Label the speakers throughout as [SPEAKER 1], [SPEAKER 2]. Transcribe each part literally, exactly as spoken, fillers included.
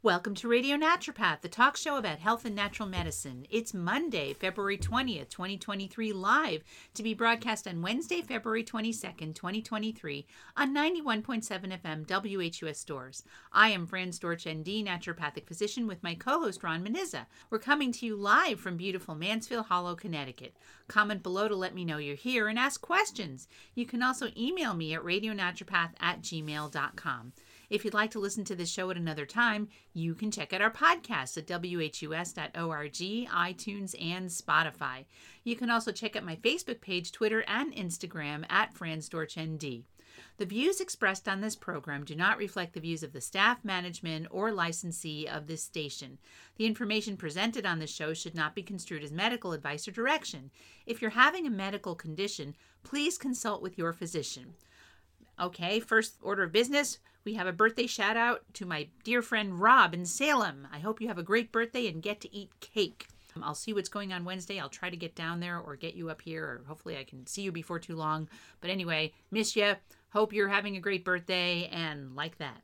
[SPEAKER 1] Welcome to Radio Naturopath, the talk show about health and natural medicine. It's Monday, February twentieth, twenty twenty-three, live to be broadcast on Wednesday, February twenty-second, twenty twenty-three on ninety-one point seven F M W H U S Stores. I am Fran Storch, N D, naturopathic physician with my co-host Ron Menizza. We're coming to you live from beautiful Mansfield Hollow, Connecticut. Comment below to let me know you're here and ask questions. You can also email me at radionaturopath at gmail dot com. If you'd like to listen to this show at another time, you can check out our podcasts at W H U S dot org, iTunes, and Spotify. You can also check out my Facebook page, Twitter, and Instagram at Fran Storch N D. The views expressed on this program do not reflect the views of the staff, management, or licensee of this station. The information presented on this show should not be construed as medical advice or direction. If you're having a medical condition, please consult with your physician. Okay, first order of business, we have a birthday shout out to my dear friend Rob in Salem. I hope you have a great birthday and get to eat cake. I'll see what's going on Wednesday. I'll try to get down there or get you up here, or hopefully I can see you before too long. But anyway, miss you. Hope you're having a great birthday and like that.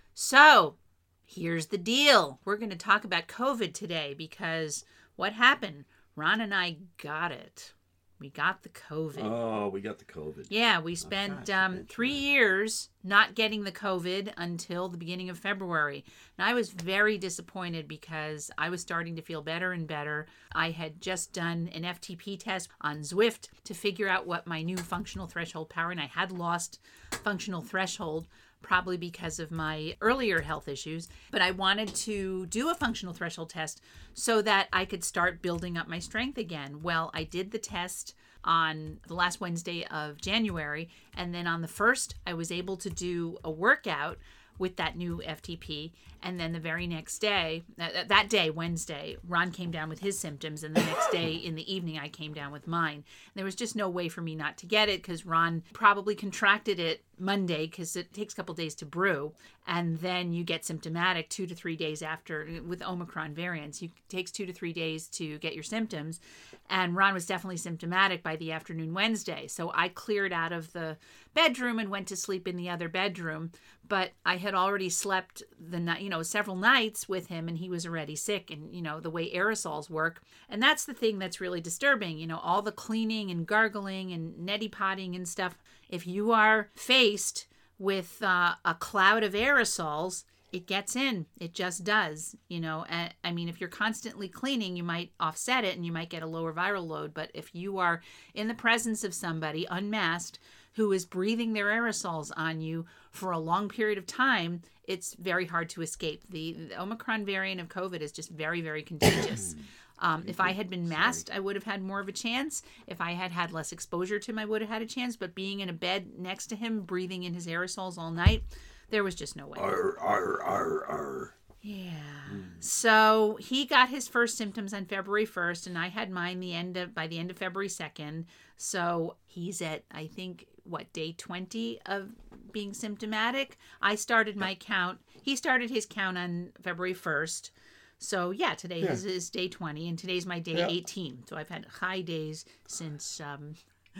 [SPEAKER 1] So, here's the deal. We're going to talk about COVID today because what happened? Ron and I got it. We got the COVID.
[SPEAKER 2] Oh, we got the COVID.
[SPEAKER 1] Yeah, we spent oh, um, three years not getting the COVID until the beginning of February. And I was very disappointed because I was starting to feel better and better. I had just done an F T P test on Zwift to figure out what my new functional threshold power, and I had lost functional threshold probably because of my earlier health issues. But I wanted to do a functional threshold test so that I could start building up my strength again. Well, I did the test on the last Wednesday of January, and then on the first, I was able to do a workout with that new F T P. And then the very next day, uh, that day, Wednesday, Ron came down with his symptoms. And the next day in the evening, I came down with mine. And there was just no way for me not to get it because Ron probably contracted it Monday because it takes a couple days to brew. And then you get symptomatic two to three days after with Omicron variants. It takes two to three days to get your symptoms. And Ron was definitely symptomatic by the afternoon Wednesday. So I cleared out of the bedroom and went to sleep in the other bedroom. But I had already slept the night, you know, several nights with him, and he was already sick. And, you know, the way aerosols work. And that's the thing that's really disturbing. You know, all the cleaning and gargling and neti potting and stuff. If you are faced with uh, a cloud of aerosols, it gets in. It just does. You know, and, I mean, if you're constantly cleaning, you might offset it and you might get a lower viral load. But if you are in the presence of somebody unmasked who is breathing their aerosols on you for a long period of time, it's very hard to escape. The, the Omicron variant of COVID is just very, very contagious. Um, if I had been masked, I would have had more of a chance. If I had had less exposure to him, I would have had a chance. But being in a bed next to him, breathing in his aerosols all night, there was just no way.
[SPEAKER 2] Arr, arr, arr, arr.
[SPEAKER 1] Yeah. Mm. So he got his first symptoms on February first, and I had mine the end of by the end of February second. So he's at, I think, what, day twenty of being symptomatic. I started my count. He started his count on February first. So yeah, today yeah. is, is day twenty, and today's my day yeah. eighteen. So I've had high days since um,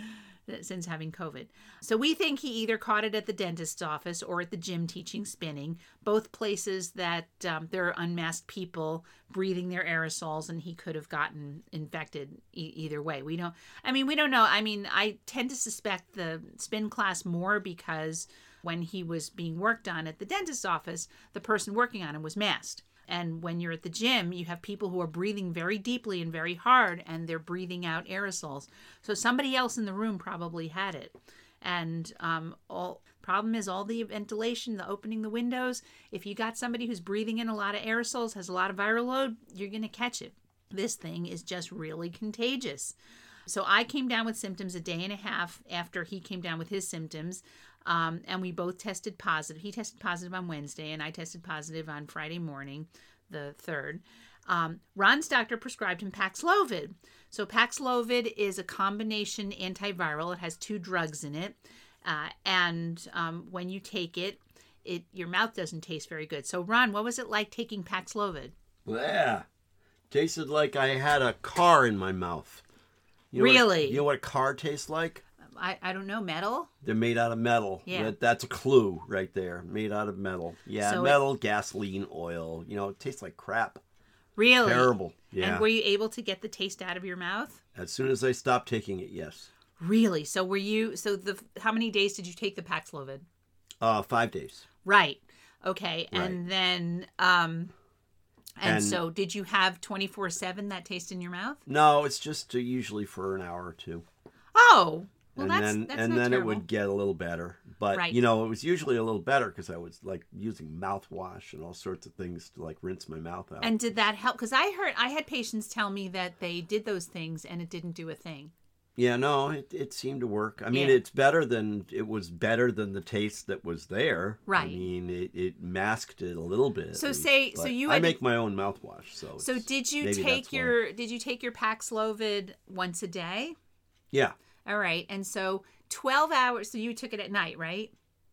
[SPEAKER 1] since having COVID. So we think he either caught it at the dentist's office or at the gym teaching spinning, both places that um, there are unmasked people breathing their aerosols, and he could have gotten infected e- either way. We don't, I mean, we don't know. I mean, I tend to suspect the spin class more because when he was being worked on at the dentist's office, the person working on him was masked. And when you're at the gym, you have people who are breathing very deeply and very hard, and they're breathing out aerosols. So somebody else in the room probably had it. And um, all problem is all the ventilation, the opening the windows. If you got somebody who's breathing in a lot of aerosols, has a lot of viral load, you're going to catch it. This thing is just really contagious. So I came down with symptoms a day and a half after he came down with his symptoms. Um, and we both tested positive. He tested positive on Wednesday, and I tested positive on Friday morning, the third. Um, Ron's doctor prescribed him Paxlovid. So Paxlovid is a combination antiviral. It has two drugs in it. Uh, and um, when you take it, it your mouth doesn't taste very good. So, Ron, what was it like taking Paxlovid?
[SPEAKER 2] Yeah. Tasted like I had a car in my mouth. You know
[SPEAKER 1] really?
[SPEAKER 2] What, you know what a car tastes like?
[SPEAKER 1] I, I don't know, metal?
[SPEAKER 2] They're made out of metal.
[SPEAKER 1] Yeah.
[SPEAKER 2] That, that's a clue right there. Made out of metal. Yeah,
[SPEAKER 1] So it-
[SPEAKER 2] metal, gasoline, oil. You know, it tastes like crap.
[SPEAKER 1] Really?
[SPEAKER 2] Terrible. Yeah.
[SPEAKER 1] And were you able to get the taste out of your mouth?
[SPEAKER 2] As soon as I stopped taking it, yes.
[SPEAKER 1] Really? So were you, so the, how many days did you take the Paxlovid?
[SPEAKER 2] Uh, five days.
[SPEAKER 1] Right. Okay.
[SPEAKER 2] Right.
[SPEAKER 1] And then, um, and,
[SPEAKER 2] And-
[SPEAKER 1] so did you have twenty-four seven that taste in your mouth?
[SPEAKER 2] No, it's just uh, usually for an hour or two.
[SPEAKER 1] Oh, well,
[SPEAKER 2] and
[SPEAKER 1] that's,
[SPEAKER 2] then
[SPEAKER 1] that's
[SPEAKER 2] and
[SPEAKER 1] not
[SPEAKER 2] then
[SPEAKER 1] terrible.
[SPEAKER 2] it would get a little better. But
[SPEAKER 1] Right.
[SPEAKER 2] you know, it was usually a little better because I was like using mouthwash and all sorts of things to like rinse my mouth out.
[SPEAKER 1] And did that help? Because I heard, I had patients tell me that they did those things and it didn't do a thing.
[SPEAKER 2] yeah, no, it it seemed to work. I mean,
[SPEAKER 1] Yeah.
[SPEAKER 2] it's better than it was better than the taste that was there.
[SPEAKER 1] Right.
[SPEAKER 2] I mean, it, it masked it a little bit.
[SPEAKER 1] So
[SPEAKER 2] at least,
[SPEAKER 1] say- so
[SPEAKER 2] but
[SPEAKER 1] you
[SPEAKER 2] I
[SPEAKER 1] had-
[SPEAKER 2] make my own mouthwash, so.
[SPEAKER 1] So
[SPEAKER 2] it's-
[SPEAKER 1] did you
[SPEAKER 2] maybe
[SPEAKER 1] take
[SPEAKER 2] that's why.
[SPEAKER 1] your, did you take your Paxlovid once a day?
[SPEAKER 2] Yeah.
[SPEAKER 1] All right. And so twelve hours, so you took it at night, right?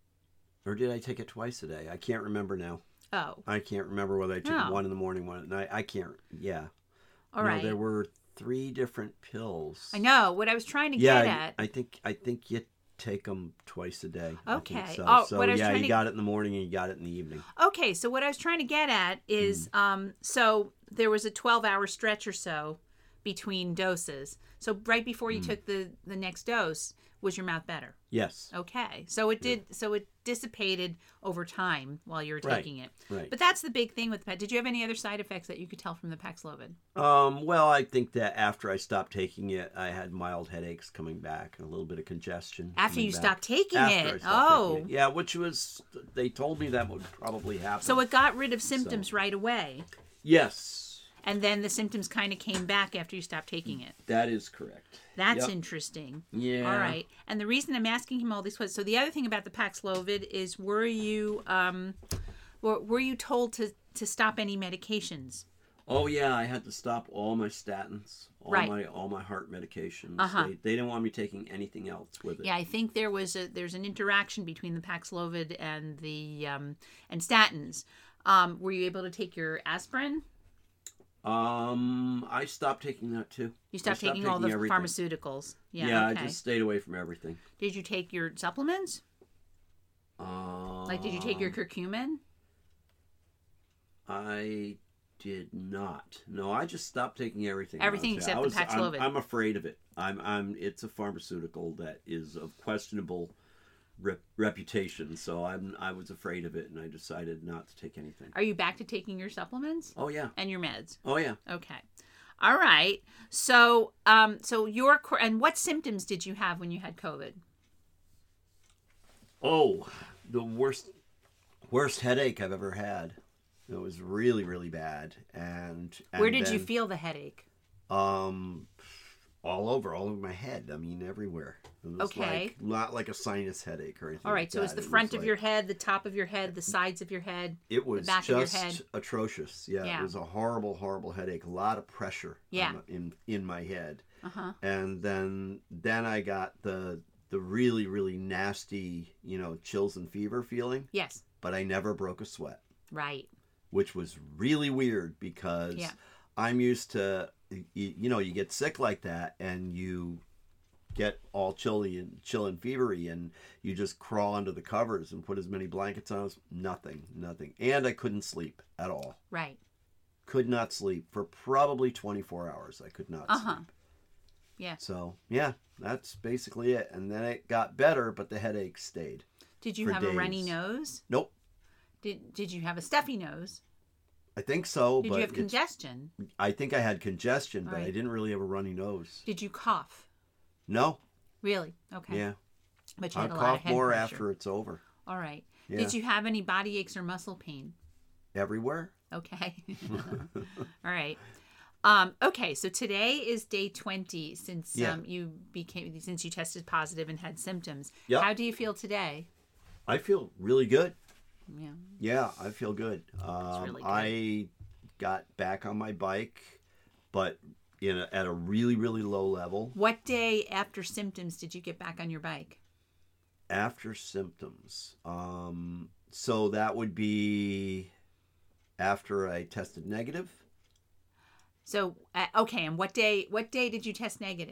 [SPEAKER 2] Or did I take it twice a day? I can't remember now.
[SPEAKER 1] Oh,
[SPEAKER 2] I can't remember whether I took
[SPEAKER 1] Oh.
[SPEAKER 2] it one in the morning, one at night. I can't. Yeah.
[SPEAKER 1] all
[SPEAKER 2] no,
[SPEAKER 1] right.
[SPEAKER 2] there were three different pills.
[SPEAKER 1] I know what I was trying to
[SPEAKER 2] Yeah,
[SPEAKER 1] get
[SPEAKER 2] I-
[SPEAKER 1] at.
[SPEAKER 2] I think I think you take them twice a day. I think
[SPEAKER 1] Okay.
[SPEAKER 2] So,
[SPEAKER 1] Oh,
[SPEAKER 2] so
[SPEAKER 1] what I was
[SPEAKER 2] yeah,
[SPEAKER 1] trying
[SPEAKER 2] you
[SPEAKER 1] to-
[SPEAKER 2] got it in the morning and you got it in the evening.
[SPEAKER 1] Okay, so what I was trying to get at is,
[SPEAKER 2] Hmm.
[SPEAKER 1] um, so there was a twelve-hour stretch or so between doses. So right before
[SPEAKER 2] Hmm.
[SPEAKER 1] you took the the next dose, was your mouth better?
[SPEAKER 2] Yes.
[SPEAKER 1] Okay, so it did. So it dissipated over time while you were
[SPEAKER 2] Right,
[SPEAKER 1] taking it.
[SPEAKER 2] right.
[SPEAKER 1] But that's the big thing with the Pax. Did you have any other side effects that you could tell from the Paxlovid?
[SPEAKER 2] Um, well, I think that after I stopped taking it, I had mild headaches coming back and a little bit of congestion.
[SPEAKER 1] After
[SPEAKER 2] coming
[SPEAKER 1] you
[SPEAKER 2] back.
[SPEAKER 1] stopped taking
[SPEAKER 2] After I
[SPEAKER 1] it?
[SPEAKER 2] stopped
[SPEAKER 1] Oh,
[SPEAKER 2] taking it. Yeah, which was they told me that would probably happen.
[SPEAKER 1] so it got rid of symptoms right away,
[SPEAKER 2] yes,
[SPEAKER 1] and then the symptoms kind of came back after you stopped taking it.
[SPEAKER 2] that is correct.
[SPEAKER 1] That's
[SPEAKER 2] Yep.
[SPEAKER 1] interesting.
[SPEAKER 2] Yeah.
[SPEAKER 1] All right. And the reason I'm asking him all these questions, so the other thing about the Paxlovid is, were you um, were, were you told to to stop any medications?
[SPEAKER 2] Oh yeah, I had to stop all my statins, all
[SPEAKER 1] Right.
[SPEAKER 2] my all my heart medications.
[SPEAKER 1] Uh-huh.
[SPEAKER 2] They, they didn't want me taking anything else with it.
[SPEAKER 1] Yeah, I think there was a there's an interaction between the Paxlovid and the um, and statins. Um, were you able to take your aspirin?
[SPEAKER 2] Um, I stopped taking that too.
[SPEAKER 1] You
[SPEAKER 2] I
[SPEAKER 1] stopped, taking, all the
[SPEAKER 2] everything.
[SPEAKER 1] pharmaceuticals. Yeah.
[SPEAKER 2] Yeah,
[SPEAKER 1] okay.
[SPEAKER 2] I just stayed away from everything.
[SPEAKER 1] Did you take your supplements?
[SPEAKER 2] Um,
[SPEAKER 1] Like, did you take your curcumin?
[SPEAKER 2] I did not. No, I just stopped taking everything.
[SPEAKER 1] Everything
[SPEAKER 2] else.
[SPEAKER 1] except
[SPEAKER 2] I
[SPEAKER 1] the
[SPEAKER 2] was, I'm-
[SPEAKER 1] Paxlovid.
[SPEAKER 2] I'm, afraid of it. I'm. I'm. It's a pharmaceutical that is of questionable rep- reputation, so I'm. I was afraid of it, and I decided not to take anything.
[SPEAKER 1] Are you back to taking your supplements
[SPEAKER 2] Oh yeah.
[SPEAKER 1] and your meds?
[SPEAKER 2] Oh yeah.
[SPEAKER 1] Okay. All right. So, um, so your cor- and what symptoms did you have when you had COVID?
[SPEAKER 2] Oh, the worst, worst headache I've ever had. It was really, really bad. And, and
[SPEAKER 1] Where did you
[SPEAKER 2] then,
[SPEAKER 1] feel the headache?
[SPEAKER 2] Um, all over, all over my head. I mean, everywhere. It was
[SPEAKER 1] Okay.
[SPEAKER 2] like not like a sinus headache or anything.
[SPEAKER 1] All right.
[SPEAKER 2] like
[SPEAKER 1] So it's
[SPEAKER 2] that.
[SPEAKER 1] the
[SPEAKER 2] It
[SPEAKER 1] front
[SPEAKER 2] was
[SPEAKER 1] of
[SPEAKER 2] like-
[SPEAKER 1] your head, the top of your head, the sides of your head.
[SPEAKER 2] It was
[SPEAKER 1] back of your
[SPEAKER 2] just
[SPEAKER 1] head.
[SPEAKER 2] atrocious. Yeah,
[SPEAKER 1] Yeah.
[SPEAKER 2] it was a horrible, horrible headache. A lot of pressure.
[SPEAKER 1] Yeah.
[SPEAKER 2] on my- in in my head.
[SPEAKER 1] Uh huh.
[SPEAKER 2] And then then I got the the really, really nasty, you know, chills and fever feeling.
[SPEAKER 1] Yes.
[SPEAKER 2] But I never broke a sweat,
[SPEAKER 1] Right.
[SPEAKER 2] which was really weird because
[SPEAKER 1] Yeah.
[SPEAKER 2] I'm used to, you, you know, you get sick like that and you get all chilly and chill and fevery and you just crawl under the covers and put as many blankets on as nothing, nothing. And I couldn't sleep at all.
[SPEAKER 1] Right.
[SPEAKER 2] Could not sleep for probably twenty-four hours. I could not
[SPEAKER 1] Uh-huh.
[SPEAKER 2] sleep.
[SPEAKER 1] Yeah.
[SPEAKER 2] So, yeah, that's basically it. And then it got better, but the headache stayed.
[SPEAKER 1] Did you
[SPEAKER 2] for
[SPEAKER 1] have a runny
[SPEAKER 2] days.
[SPEAKER 1] nose?
[SPEAKER 2] Nope.
[SPEAKER 1] Did Did you have a stuffy nose?
[SPEAKER 2] I think so,
[SPEAKER 1] Did
[SPEAKER 2] but
[SPEAKER 1] you have
[SPEAKER 2] it's-
[SPEAKER 1] congestion?
[SPEAKER 2] I think I had congestion,
[SPEAKER 1] All
[SPEAKER 2] but I
[SPEAKER 1] right.
[SPEAKER 2] didn't really have a runny nose.
[SPEAKER 1] Did you cough?
[SPEAKER 2] No.
[SPEAKER 1] Really? Okay.
[SPEAKER 2] Yeah.
[SPEAKER 1] But you
[SPEAKER 2] I'll
[SPEAKER 1] had a lot of
[SPEAKER 2] cough
[SPEAKER 1] head
[SPEAKER 2] more
[SPEAKER 1] pressure.
[SPEAKER 2] after it's over.
[SPEAKER 1] All right.
[SPEAKER 2] Yeah.
[SPEAKER 1] Did you have any body aches or muscle pain?
[SPEAKER 2] Everywhere.
[SPEAKER 1] Okay. All right. Um, okay, so today is day twenty since
[SPEAKER 2] Yeah.
[SPEAKER 1] um, you became since you tested positive and had symptoms.
[SPEAKER 2] Yep.
[SPEAKER 1] How do you feel today?
[SPEAKER 2] I feel really good.
[SPEAKER 1] Yeah.
[SPEAKER 2] Yeah, I feel good. Um,
[SPEAKER 1] really good.
[SPEAKER 2] I got back on my bike, but in a, at a really, really low level.
[SPEAKER 1] What day after symptoms did you get back on your bike?
[SPEAKER 2] After symptoms. Um, so that would be after I tested negative.
[SPEAKER 1] So uh, okay, and what day what day did you test negative?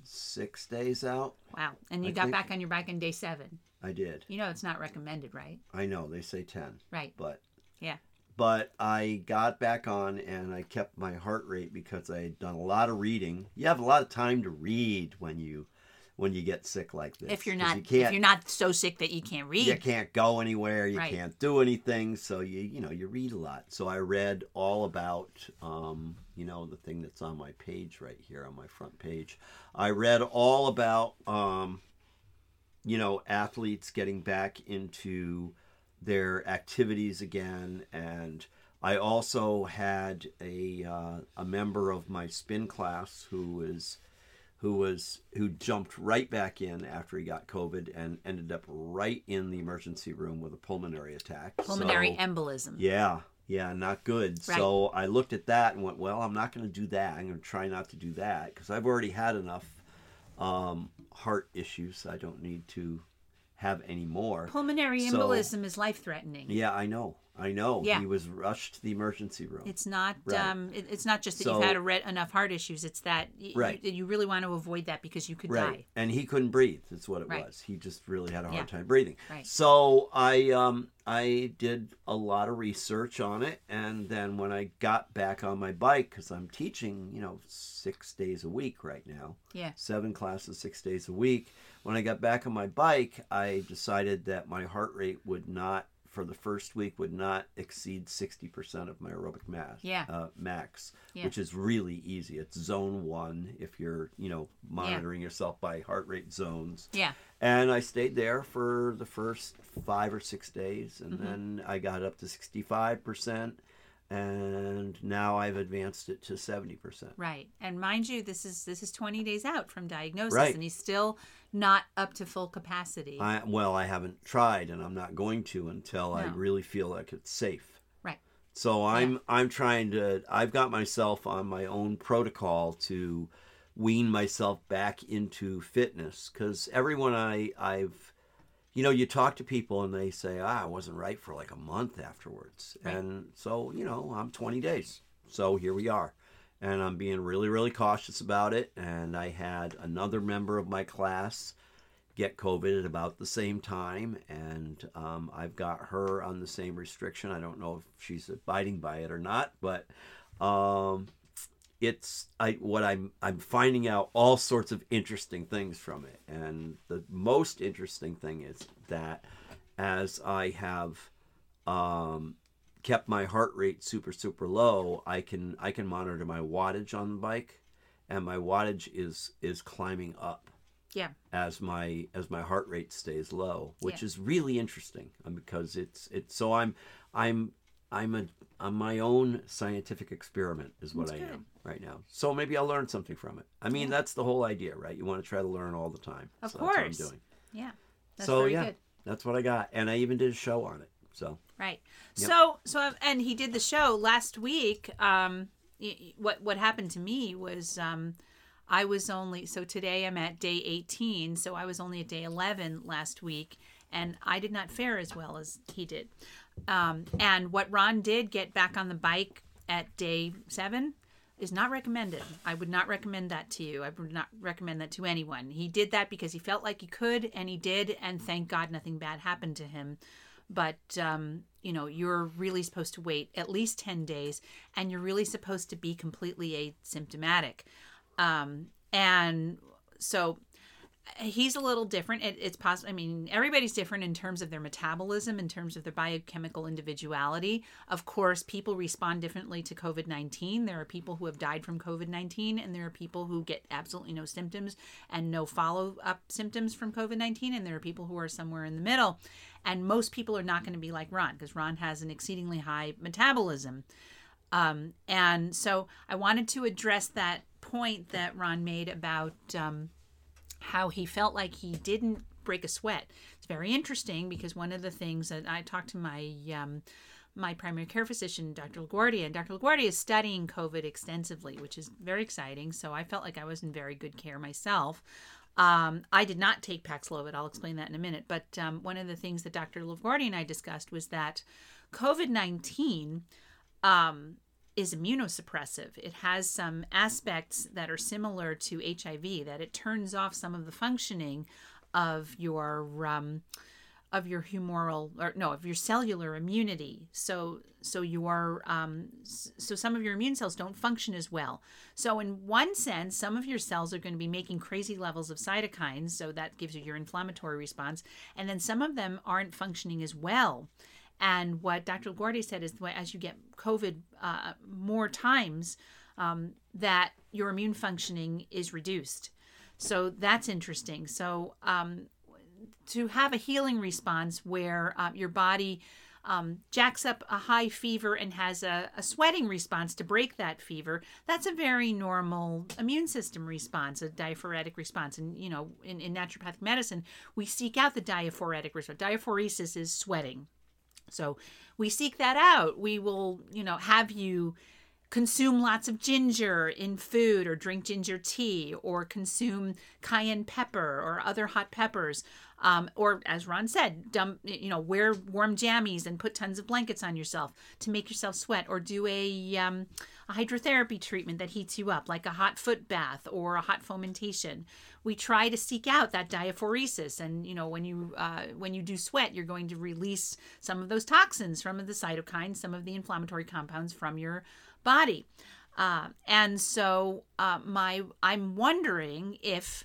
[SPEAKER 2] six days out.
[SPEAKER 1] Wow. And you
[SPEAKER 2] I
[SPEAKER 1] got
[SPEAKER 2] think-
[SPEAKER 1] back on your bike on day seven.
[SPEAKER 2] I did.
[SPEAKER 1] You know it's not recommended, right?
[SPEAKER 2] I know they say ten,
[SPEAKER 1] Right.
[SPEAKER 2] but
[SPEAKER 1] Yeah.
[SPEAKER 2] but I got back on and I kept my heart rate because I had done a lot of reading. You have a lot of time to read when you when you get sick like this.
[SPEAKER 1] If you're
[SPEAKER 2] 'Cause
[SPEAKER 1] not
[SPEAKER 2] you can't,
[SPEAKER 1] if you're not so sick that you can't read.
[SPEAKER 2] you can't go anywhere, you
[SPEAKER 1] Right.
[SPEAKER 2] can't do anything, so you you know you read a lot. So I read all about um, you know the thing that's on my page right here on my front page. I read all about um, you know athletes getting back into their activities again, and I also had a uh, a member of my spin class who is who was who jumped right back in after he got COVID and ended up right in the emergency room with a pulmonary attack.
[SPEAKER 1] Pulmonary
[SPEAKER 2] So,
[SPEAKER 1] embolism.
[SPEAKER 2] yeah, yeah, not good.
[SPEAKER 1] Right.
[SPEAKER 2] So I looked at that and went, well, I'm not going to do that. I'm going to try not to do that because I've already had enough um, heart issues. I don't need to have any more.
[SPEAKER 1] Pulmonary
[SPEAKER 2] So-
[SPEAKER 1] embolism is life-threatening.
[SPEAKER 2] Yeah, I know. I know.
[SPEAKER 1] Yeah.
[SPEAKER 2] He was rushed to the emergency room.
[SPEAKER 1] It's not.
[SPEAKER 2] Right.
[SPEAKER 1] Um, it, it's not just that
[SPEAKER 2] So-
[SPEAKER 1] you've had a re- enough heart issues. It's that y-
[SPEAKER 2] Right.
[SPEAKER 1] you, you really want to avoid that because you could
[SPEAKER 2] Right.
[SPEAKER 1] die.
[SPEAKER 2] And he couldn't breathe. That's what it
[SPEAKER 1] Right.
[SPEAKER 2] was. He just really had a hard
[SPEAKER 1] Yeah.
[SPEAKER 2] time breathing.
[SPEAKER 1] Right.
[SPEAKER 2] So I um I did a lot of research on it, and then when I got back on my bike, because I'm teaching, you know, six days a week right now,
[SPEAKER 1] Yeah.
[SPEAKER 2] seven classes, six days a week. When I got back on my bike, I decided that my heart rate would not, for the first week, would not exceed sixty percent of my aerobic max.
[SPEAKER 1] Yeah.
[SPEAKER 2] Uh, max,
[SPEAKER 1] Yeah.
[SPEAKER 2] which is really easy. It's zone one if you're, you know, monitoring yourself by heart rate zones.
[SPEAKER 1] Yeah.
[SPEAKER 2] And I stayed there for the first five or six days, and
[SPEAKER 1] Mm-hmm.
[SPEAKER 2] then I got up to sixty-five percent, and now I've advanced it to seventy percent.
[SPEAKER 1] Right. And mind you, this is this is twenty days out from diagnosis,
[SPEAKER 2] Right.
[SPEAKER 1] and he's still not up to full capacity.
[SPEAKER 2] I, well, I haven't tried, and I'm not going to until I
[SPEAKER 1] No.
[SPEAKER 2] really feel like it's safe.
[SPEAKER 1] Right.
[SPEAKER 2] So I'm I'm trying to. I've got myself on my own protocol to wean myself back into fitness, because everyone I I've, you know, you talk to people and they say, ah, I wasn't right for like a month afterwards,
[SPEAKER 1] Right.
[SPEAKER 2] and so you know I'm twenty days. So here we are. And I'm being really, really cautious about it. And I had another member of my class get COVID at about the same time. And um, I've got her on the same restriction. I don't know if she's abiding by it or not. But um, it's I what I'm I'm finding out all sorts of interesting things from it. And the most interesting thing is that as I have um, kept my heart rate super super low, I can I can monitor my wattage on the bike, and my wattage is is climbing up
[SPEAKER 1] Yeah.
[SPEAKER 2] as my as my heart rate stays low, which
[SPEAKER 1] Yeah.
[SPEAKER 2] is really interesting um, because it's it's so I'm I'm I'm a I'm my own scientific experiment is what
[SPEAKER 1] That's
[SPEAKER 2] I
[SPEAKER 1] good.
[SPEAKER 2] am right now. So maybe I'll learn something from it. I mean,
[SPEAKER 1] Yeah.
[SPEAKER 2] that's the whole idea, right? You want to try to learn all the time.
[SPEAKER 1] Of
[SPEAKER 2] so
[SPEAKER 1] course.
[SPEAKER 2] That's what I'm doing.
[SPEAKER 1] Yeah. That's
[SPEAKER 2] so
[SPEAKER 1] very
[SPEAKER 2] yeah,
[SPEAKER 1] good.
[SPEAKER 2] that's what I got, and I even did a show on it. So.
[SPEAKER 1] Right.
[SPEAKER 2] Yep.
[SPEAKER 1] So so and he did the show last week. Um, y- y- what what happened to me was um, I was only so today I'm at day eighteen. So I was only at day eleven last week, and I did not fare as well as he did. Um, and what Ron did, get back on the bike at day seven, is not recommended. I would not recommend that to you. I would not recommend that to anyone. He did that because he felt like he could, and he did, and thank God nothing bad happened to him. But, um, you know, you're really supposed to wait at least ten days, and you're really supposed to be completely asymptomatic. Um, and so he's a little different. It, it's possible. I mean, everybody's different in terms of their metabolism, in terms of their biochemical individuality. Of course, people respond differently to COVID nineteen. There are people who have died from COVID nineteen, and there are people who get absolutely no symptoms and no follow-up symptoms from COVID nineteen, and there are people who are somewhere in the middle. And most people are not going to be like Ron, because Ron has an exceedingly high metabolism. Um, and so I wanted to address that point that Ron made about um, how he felt like he didn't break a sweat. It's very interesting because one of the things that I talked to my um, my primary care physician, Doctor LaGuardia, and Doctor LaGuardia is studying COVID extensively, which is very exciting. So I felt like I was in very good care myself. Um, I did not take Paxlovid. I'll explain that in a minute. But um, one of the things that Doctor LaGuardia and I discussed was that COVID nineteen um, is immunosuppressive. It has some aspects that are similar to H I V, that it turns off some of the functioning of your um, of your humoral, or no, of your cellular immunity. So so your um, so some of your immune cells don't function as well. So in one sense, some of your cells are going to be making crazy levels of cytokines, so that gives you your inflammatory response, and then some of them aren't functioning as well. And what Doctor LaGuardia said is that as you get COVID uh, more times, um, that your immune functioning is reduced. So that's interesting. So um, to have a healing response where uh, your body um, jacks up a high fever and has a, a sweating response to break that fever, that's a very normal immune system response, a diaphoretic response. And, you know, in, in naturopathic medicine, we seek out the diaphoretic response. Diaphoresis is sweating. So we seek that out. We will, you know, have you consume lots of ginger in food, or drink ginger tea, or consume cayenne pepper or other hot peppers. Um, or as Ron said, dump, you know, wear warm jammies and put tons of blankets on yourself to make yourself sweat, or do a, um, a hydrotherapy treatment that heats you up, like a hot foot bath or a hot fomentation. We try to seek out that diaphoresis, and you know, when you uh, when you do sweat, you're going to release some of those toxins, some of the cytokines, some of the inflammatory compounds from your body. Uh, and so uh, my I'm wondering if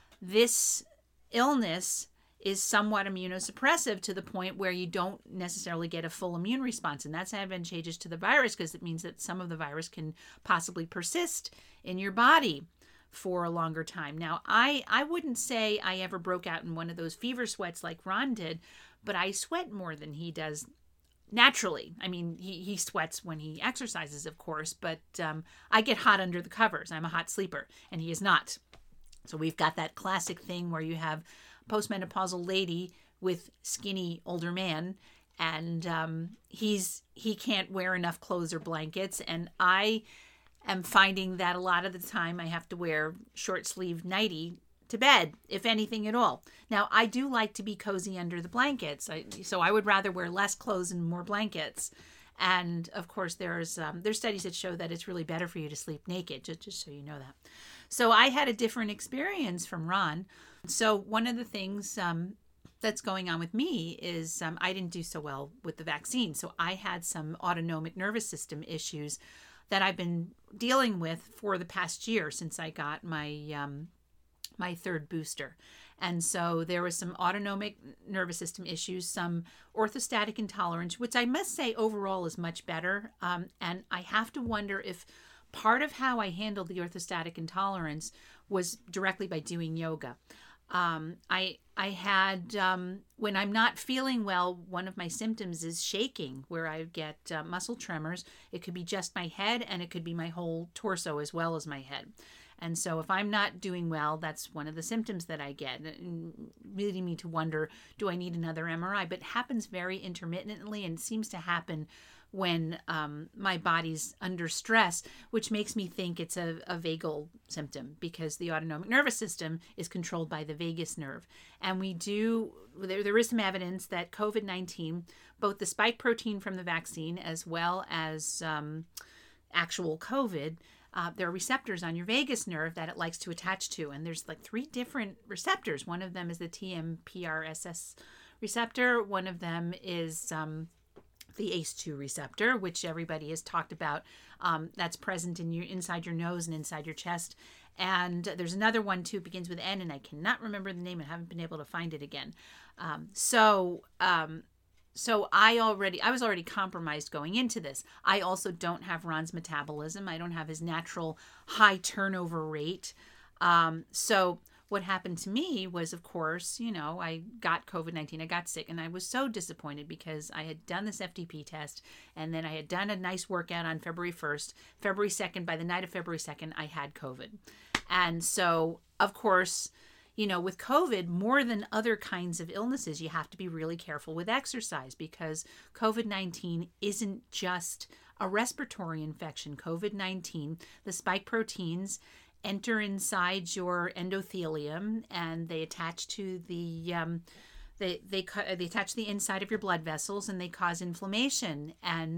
[SPEAKER 1] this illness is somewhat immunosuppressive to the point where you don't necessarily get a full immune response. And that's advantageous to the virus, because it means that some of the virus can possibly persist in your body for a longer time. Now, I, I wouldn't say I ever broke out in one of those fever sweats like Ron did, but I sweat more than he does naturally. I mean, he, he sweats when he exercises, of course, but um, I get hot under the covers. I'm a hot sleeper, and he is not. So we've got that classic thing where you have postmenopausal lady with skinny older man, and um, he's he can't wear enough clothes or blankets, and I am finding that a lot of the time I have to wear short sleeve nightie to bed, if anything at all. Now, I do like to be cozy under the blankets, I, so I would rather wear less clothes and more blankets. And of course, there's um, there's studies that show that it's really better for you to sleep naked, just, just so you know that. So I had a different experience from Ron. So one of the things um, that's going on with me is um, I didn't do so well with the vaccine. So I had some autonomic nervous system issues that I've been dealing with for the past year since I got my um, my third booster. And so there was some autonomic nervous system issues, some orthostatic intolerance, which I must say overall is much better. Um, and I have to wonder if part of how I handled the orthostatic intolerance was directly by doing yoga. Um, I I had, um, when I'm not feeling well, one of my symptoms is shaking, where I get uh, muscle tremors. It could be just my head, and it could be my whole torso as well as my head. And so if I'm not doing well, that's one of the symptoms that I get, leading me to wonder, do I need another M R I? But it happens very intermittently, and seems to happen when um, my body's under stress, which makes me think it's a, a vagal symptom, because the autonomic nervous system is controlled by the vagus nerve. And we do, there, there is some evidence that COVID nineteen, both the spike protein from the vaccine as well as um, actual COVID, Uh, there are receptors on your vagus nerve that it likes to attach to. And there's like three different receptors. One of them is the T M P R S S receptor. One of them is um, the A C E two receptor, which everybody has talked about. Um, that's present in your inside your nose and inside your chest. And there's another one too, it begins with N, and I cannot remember the name and haven't been able to find it again. Um, so... Um, So I already, I was already compromised going into this. I also don't have Ron's metabolism. I don't have his natural high turnover rate. Um, so what happened to me was, of course, you know, I got COVID nineteen. I got sick, and I was so disappointed because I had done this F T P test, and then I had done a nice workout on February first. February second, by the night of February second, I had COVID. And so, of course, you know, with COVID, more than other kinds of illnesses, you have to be really careful with exercise, because COVID nineteen isn't just a respiratory infection. COVID nineteen, the spike proteins enter inside your endothelium, and they attach to the um, they they they attach to the inside of your blood vessels, and they cause inflammation. And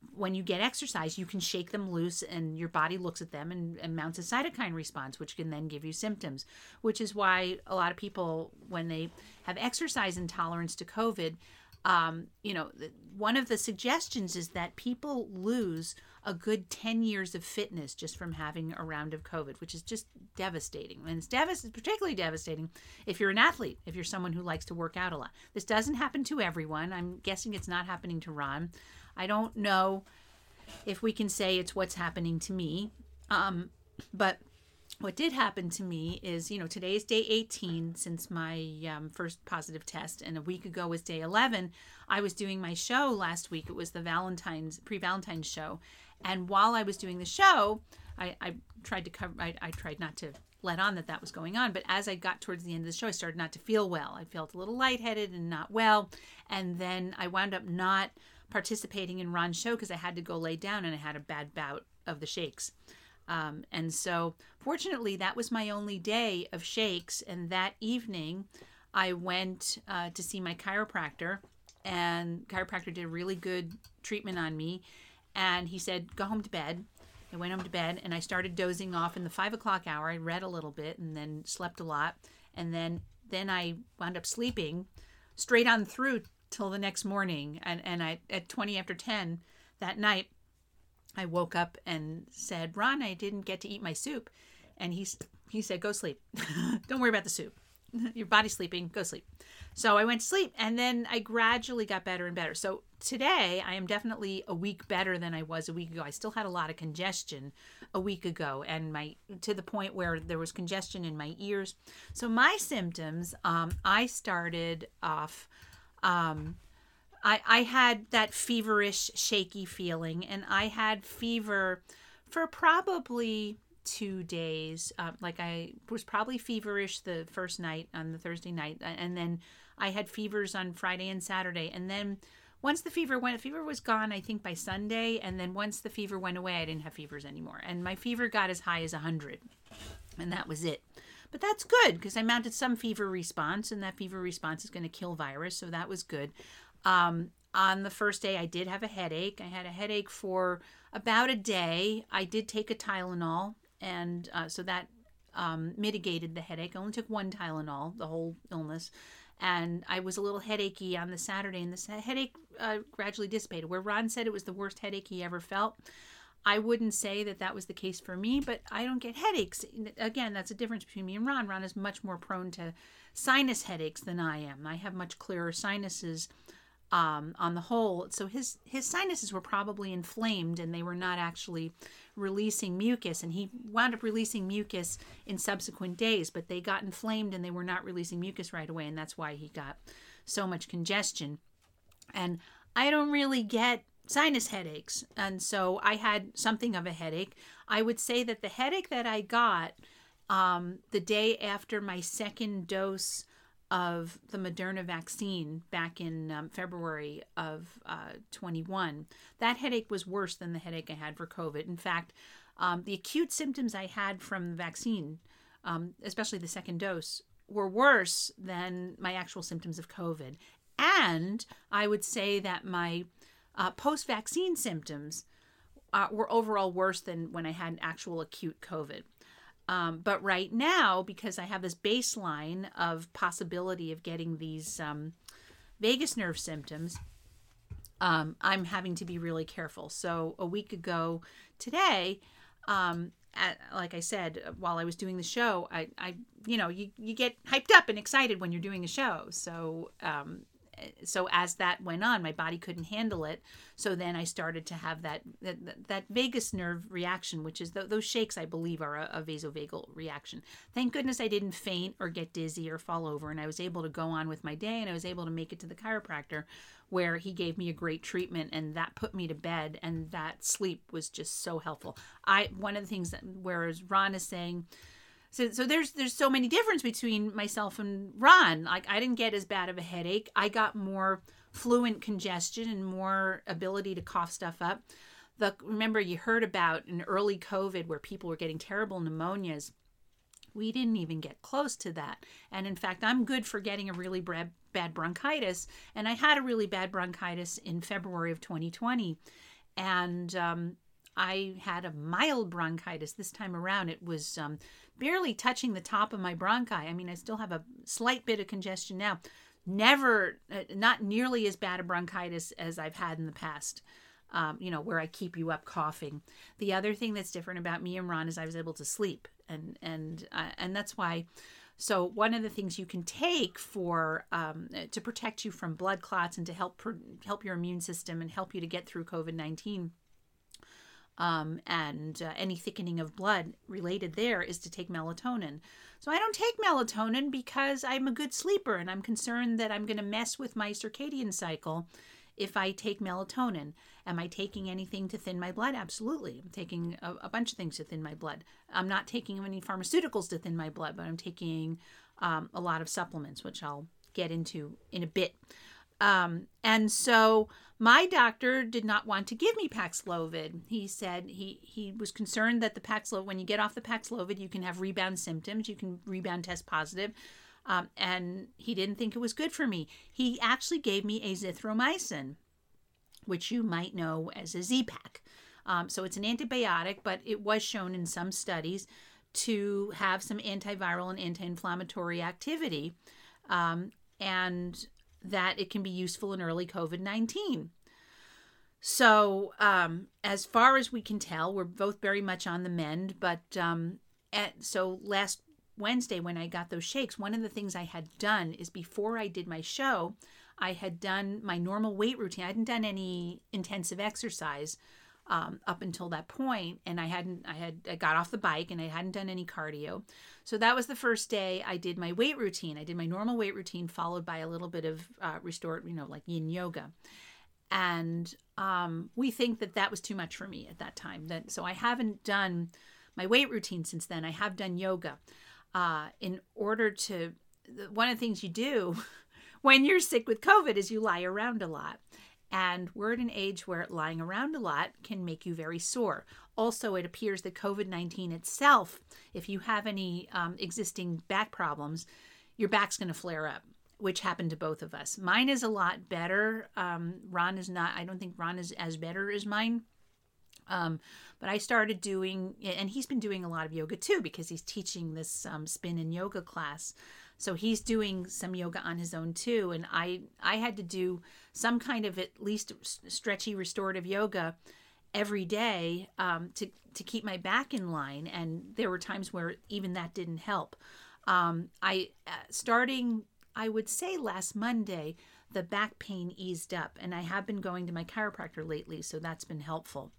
[SPEAKER 1] when you get exercise, you can shake them loose and your body looks at them and, and mounts a cytokine response, which can then give you symptoms, which is why a lot of people, when they have exercise intolerance to COVID, um, you know, one of the suggestions is that people lose a good ten years of fitness just from having a round of COVID, which is just devastating. And it's devastating, particularly devastating if you're an athlete, if you're someone who likes to work out a lot. This doesn't happen to everyone. I'm guessing it's not happening to Ron. I don't know if we can say it's what's happening to me. Um, but what did happen to me is, you know, today is day eighteen since my um, first positive test, and a week ago was day eleven. I was doing my show last week. It was the Valentine's, pre-Valentine's show. And while I was doing the show, I, I tried to cover, I, I tried not to let on that that was going on. But as I got towards the end of the show, I started not to feel well. I felt a little lightheaded and not well. And then I wound up not participating in Ron's show because I had to go lay down and I had a bad bout of the shakes. Um, and so fortunately, that was my only day of shakes. And that evening, I went uh, to see my chiropractor, and chiropractor did a really good treatment on me. And he said, go home to bed. I went home to bed and I started dozing off in the five o'clock hour. I read a little bit and then slept a lot. And then, then I wound up sleeping straight on through till the next morning. And, and I, at twenty after ten that night, I woke up and said, Ron, I didn't get to eat my soup. And he, he said, go sleep. Don't worry about the soup. Your body's sleeping. Go sleep. So I went to sleep, and then I gradually got better and better. So today I am definitely a week better than I was a week ago. I still had a lot of congestion a week ago, and my to the point where there was congestion in my ears. So my symptoms, um, I started off, um, I, I had that feverish, shaky feeling, and I had fever for probably two days. Uh, like I was probably feverish the first night on the Thursday night, and then I had fevers on Friday and Saturday. And then once the fever went, fever was gone, I think by Sunday. And then once the fever went away, I didn't have fevers anymore. And my fever got as high as one hundred, and that was it. But that's good because I mounted some fever response, and that fever response is going to kill virus. So that was good. Um, on the first day, I did have a headache. I had a headache for about a day. I did take a Tylenol. And uh, so that um, mitigated the headache. I only took one Tylenol, the whole illness. And I was a little headachy on the Saturday, and the headache uh, gradually dissipated. Where Ron said it was the worst headache he ever felt, I wouldn't say that that was the case for me, but I don't get headaches. Again, that's a difference between me and Ron. Ron is much more prone to sinus headaches than I am. I have much clearer sinuses um, on the whole. So his, his sinuses were probably inflamed, and they were not actually releasing mucus, and he wound up releasing mucus in subsequent days, but they got inflamed and they were not releasing mucus right away, and that's why he got so much congestion. And I don't really get sinus headaches, and so I had something of a headache. I would say that the headache that I got um, the day after my second dose of the Moderna vaccine back in um, February of uh, twenty-one, that headache was worse than the headache I had for COVID. In fact, um, the acute symptoms I had from the vaccine, um, especially the second dose, were worse than my actual symptoms of COVID. And I would say that my uh, post-vaccine symptoms uh, were overall worse than when I had actual acute COVID. Um, but right now, because I have this baseline of possibility of getting these um, vagus nerve symptoms, um, I'm having to be really careful. So a week ago today, um, at, like I said, while I was doing the show, I, I you know, you, you get hyped up and excited when you're doing a show. So um, so as that went on, my body couldn't handle it. So then I started to have that that, that vagus nerve reaction, which is th- those shakes, I believe, are a, a vasovagal reaction. Thank goodness I didn't faint or get dizzy or fall over, and I was able to go on with my day, and I was able to make it to the chiropractor, where he gave me a great treatment, and that put me to bed, and that sleep was just so helpful. I one of the things that, whereas Ron is saying, So, so there's there's so many difference between myself and Ron. Like, I didn't get as bad of a headache. I got more fluent congestion and more ability to cough stuff up. The remember you heard about in early COVID where people were getting terrible pneumonias. We didn't even get close to that. And in fact, I'm good for getting a really bad, bad bronchitis. And I had a really bad bronchitis in February of twenty twenty. and um, I had a mild bronchitis this time around. It was um, barely touching the top of my bronchi. I mean, I still have a slight bit of congestion now. Never, uh, not nearly as bad a bronchitis as I've had in the past, um, you know, where I keep you up coughing. The other thing that's different about me and Ron is I was able to sleep. And, and, uh, and that's why, so one of the things you can take for, um, to protect you from blood clots and to help, help your immune system and help you to get through COVID nineteen, Um, and uh, any thickening of blood related there is to take melatonin. So I don't take melatonin because I'm a good sleeper and I'm concerned that I'm going to mess with my circadian cycle if I take melatonin. Am I taking anything to thin my blood? Absolutely. I'm taking a, a bunch of things to thin my blood. I'm not taking any pharmaceuticals to thin my blood, but I'm taking um, a lot of supplements, which I'll get into in a bit. Um, and so my doctor did not want to give me Paxlovid. He said he, he was concerned that the Paxlovid, when you get off the Paxlovid, you can have rebound symptoms. You can rebound test positive. Um, and he didn't think it was good for me. He actually gave me azithromycin, which you might know as a Z-Pak. Um, so it's an antibiotic, but it was shown in some studies to have some antiviral and anti-inflammatory activity. Um, and that it can be useful in early COVID nineteen. So um, as far as we can tell, we're both very much on the mend. But um, at, so last Wednesday when I got those shakes, one of the things I had done is before I did my show, I had done my normal weight routine. I hadn't done any intensive exercise um, up until that point, and I hadn't. I had I got off the bike and I hadn't done any cardio. So that was the first day I did my weight routine. I did my normal weight routine followed by a little bit of uh, restored, you know, like yin yoga. And um, we think that that was too much for me at that time. That so I haven't done my weight routine since then. I have done yoga uh, in order to. One of the things you do when you're sick with COVID is you lie around a lot. And we're at an age where lying around a lot can make you very sore. Also, it appears that COVID nineteen itself, if you have any um, existing back problems, your back's going to flare up, which happened to both of us. Mine is a lot better. Um, Ron is not, I don't think Ron is as better as mine. Um, but I started doing, and he's been doing a lot of yoga too, because he's teaching this um, spin and yoga class. So he's doing some yoga on his own too. And I, I had to do some kind of at least stretchy restorative yoga every day um, to, to keep my back in line. And there were times where even that didn't help. Um, I, uh, starting, I would say last Monday, the back pain eased up, and I have been going to my chiropractor lately. So that's been helpful.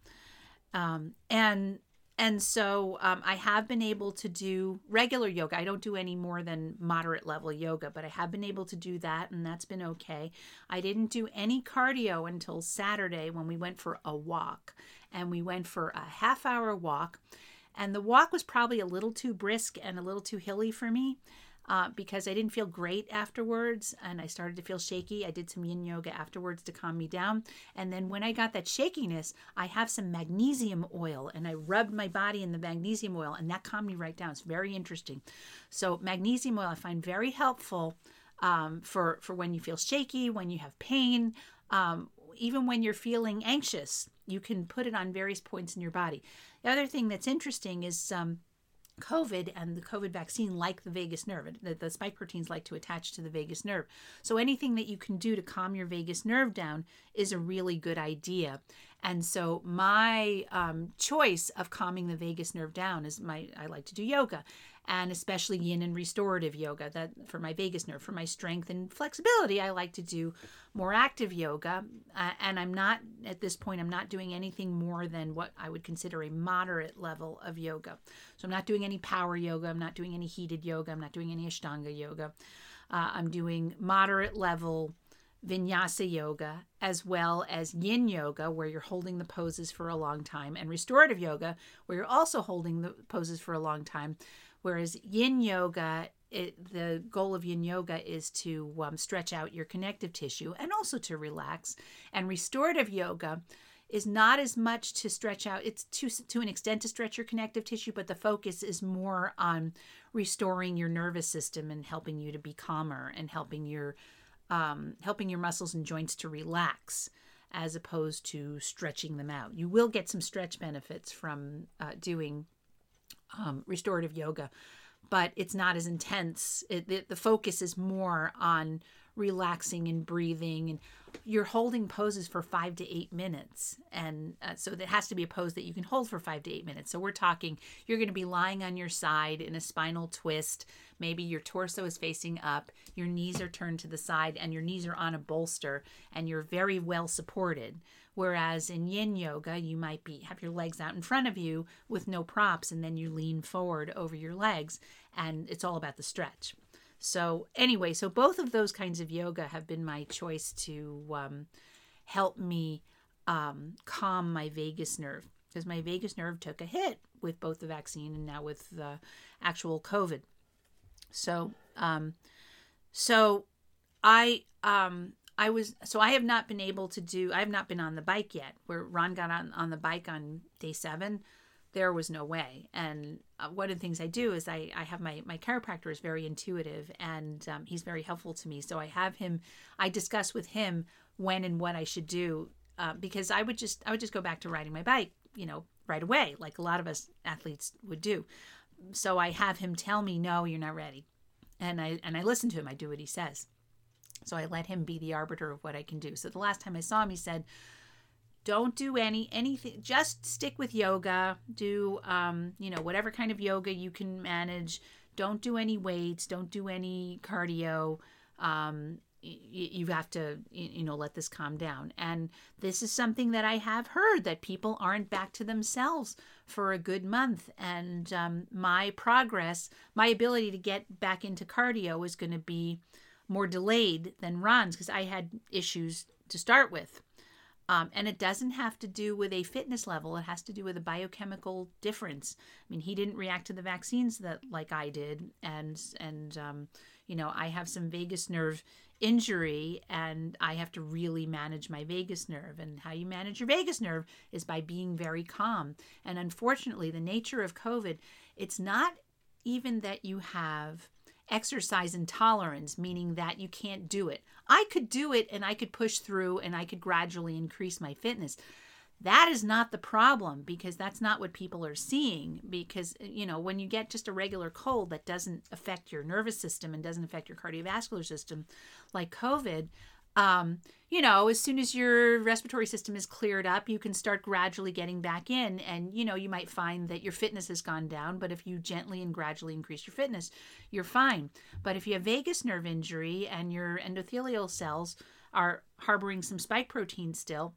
[SPEAKER 1] Um, and And so um, I have been able to do regular yoga. I don't do any more than moderate level yoga, but I have been able to do that, and that's been okay. I didn't do any cardio until Saturday when we went for a walk, and we went for a half hour walk. And the walk was probably a little too brisk and a little too hilly for me uh, because I didn't feel great afterwards, and I started to feel shaky. I did some yin yoga afterwards to calm me down. And then when I got that shakiness, I have some magnesium oil, and I rubbed my body in the magnesium oil, and that calmed me right down. It's very interesting. So magnesium oil I find very helpful um, for, for when you feel shaky, when you have pain, um, even when you're feeling anxious. You can put it on various points in your body. The other thing that's interesting is um, COVID and the COVID vaccine like the vagus nerve. The, the spike proteins like to attach to the vagus nerve. So anything that you can do to calm your vagus nerve down is a really good idea. And so my um, choice of calming the vagus nerve down is my, I like to do yoga, and especially yin and restorative yoga. That for my vagus nerve, for my strength and flexibility, I like to do more active yoga. Uh, and I'm not, at this point, I'm not doing anything more than what I would consider a moderate level of yoga. So I'm not doing any power yoga. I'm not doing any heated yoga. I'm not doing any Ashtanga yoga. Uh, I'm doing moderate level Vinyasa yoga, as well as yin yoga, where you're holding the poses for a long time, and restorative yoga, where you're also holding the poses for a long time. Whereas yin yoga, it, the goal of yin yoga is to um, stretch out your connective tissue and also to relax. And restorative yoga is not as much to stretch out. It's to, to an extent to stretch your connective tissue, but the focus is more on restoring your nervous system and helping you to be calmer and helping your Um, helping your muscles and joints to relax. as opposed to stretching them out. You will get some stretch benefits from uh, doing um, restorative yoga, but it's not as intense. It, the, the focus is more on relaxing and breathing, and you're holding poses for five to eight minutes. And uh, so that has to be a pose that you can hold for five to eight minutes. So we're talking, you're going to be lying on your side in a spinal twist. Maybe your torso is facing up, your knees are turned to the side, and your knees are on a bolster, and you're very well supported. Whereas in yin yoga, you might be have your legs out in front of you with no props, and then you lean forward over your legs, and it's all about the stretch. So anyway, so both of those kinds of yoga have been my choice to um, help me um, calm my vagus nerve, because my vagus nerve took a hit with both the vaccine and now with the actual COVID. So, um, so I, um, I was, so I have not been able to do, I have not been on the bike yet. Where Ron got on, on the bike on day seven, there was no way. And uh, one of the things I do is I, I have my, my chiropractor is very intuitive, and um, he's very helpful to me. So I have him, I discuss with him when and what I should do, uh, because I would just, I would just go back to riding my bike, you know, right away, like a lot of us athletes would do. So I have him tell me, no, you're not ready. And I, and I listen to him. I do what he says. So I let him be the arbiter of what I can do. So the last time I saw him, he said, don't do any anything. Just stick with yoga. Do um, you know, whatever kind of yoga you can manage. Don't do any weights. Don't do any cardio. Um, y- you have to, you know, let this calm down. And this is something that I have heard, that people aren't back to themselves for a good month. And um, my progress, my ability to get back into cardio is going to be more delayed than Ron's, because I had issues to start with. Um, and it doesn't have to do with a fitness level. It has to do with a biochemical difference. I mean, he didn't react to the vaccines that like I did. And, and um, you know, I have some vagus nerve injury, and I have to really manage my vagus nerve. And how you manage your vagus nerve is by being very calm. And unfortunately, the nature of COVID, it's not even that you have exercise intolerance, meaning that you can't do it. I could do it, and I could push through, and I could gradually increase my fitness. That is not the problem, because that's not what people are seeing. Because, you know, when you get just a regular cold that doesn't affect your nervous system and doesn't affect your cardiovascular system, like COVID, um, you know, as soon as your respiratory system is cleared up, you can start gradually getting back in. And, you know, you might find that your fitness has gone down, but if you gently and gradually increase your fitness, you're fine. But if you have vagus nerve injury and your endothelial cells are harboring some spike protein still,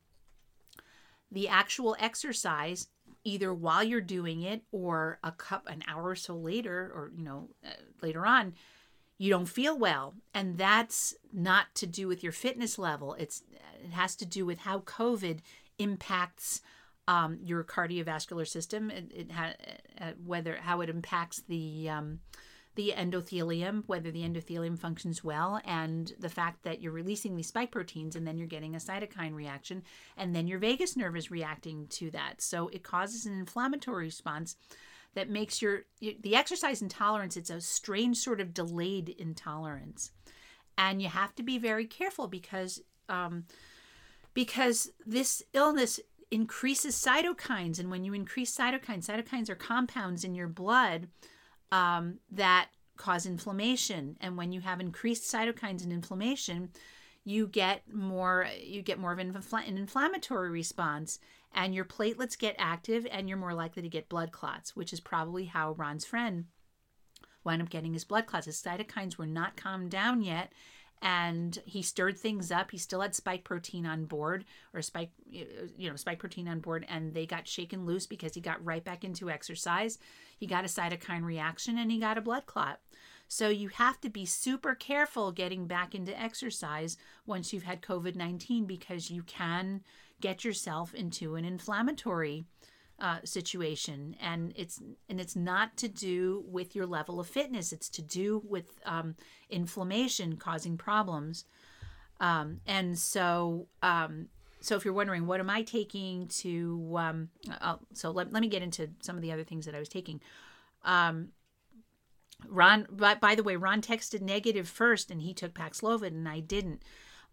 [SPEAKER 1] the actual exercise, either while you're doing it or a cup an hour or so later, or, you know, uh, later on, you don't feel well. And that's not to do with your fitness level. It's it has to do with how COVID impacts um, your cardiovascular system. It, it ha- uh, whether how it impacts the um, the endothelium, whether the endothelium functions well, and the fact that you're releasing these spike proteins, and then you're getting a cytokine reaction, and then your vagus nerve is reacting to that. So it causes an inflammatory response that makes your, the exercise intolerance, it's a strange sort of delayed intolerance. And you have to be very careful, because um, because this illness increases cytokines. And when you increase cytokines, cytokines are compounds in your blood um, that cause inflammation. And when you have increased cytokines and inflammation, you get more, you get more of an, infl- an inflammatory response, and your platelets get active, and you're more likely to get blood clots, which is probably how Ron's friend wound up getting his blood clots. His cytokines were not calmed down yet, and he stirred things up. He still had spike protein on board, or spike, you know, spike protein on board, and they got shaken loose because he got right back into exercise. He got a cytokine reaction, and he got a blood clot. So you have to be super careful getting back into exercise once you've had COVID nineteen, because you can get yourself into an inflammatory uh, situation. And it's and it's not to do with your level of fitness. It's to do with um, inflammation causing problems. Um, and so um, so if you're wondering, what am I taking to... Um, I'll, so let, let me get into some of the other things that I was taking. Um, Ron, by, by the way, Ron texted negative first, and he took Paxlovid, and I didn't.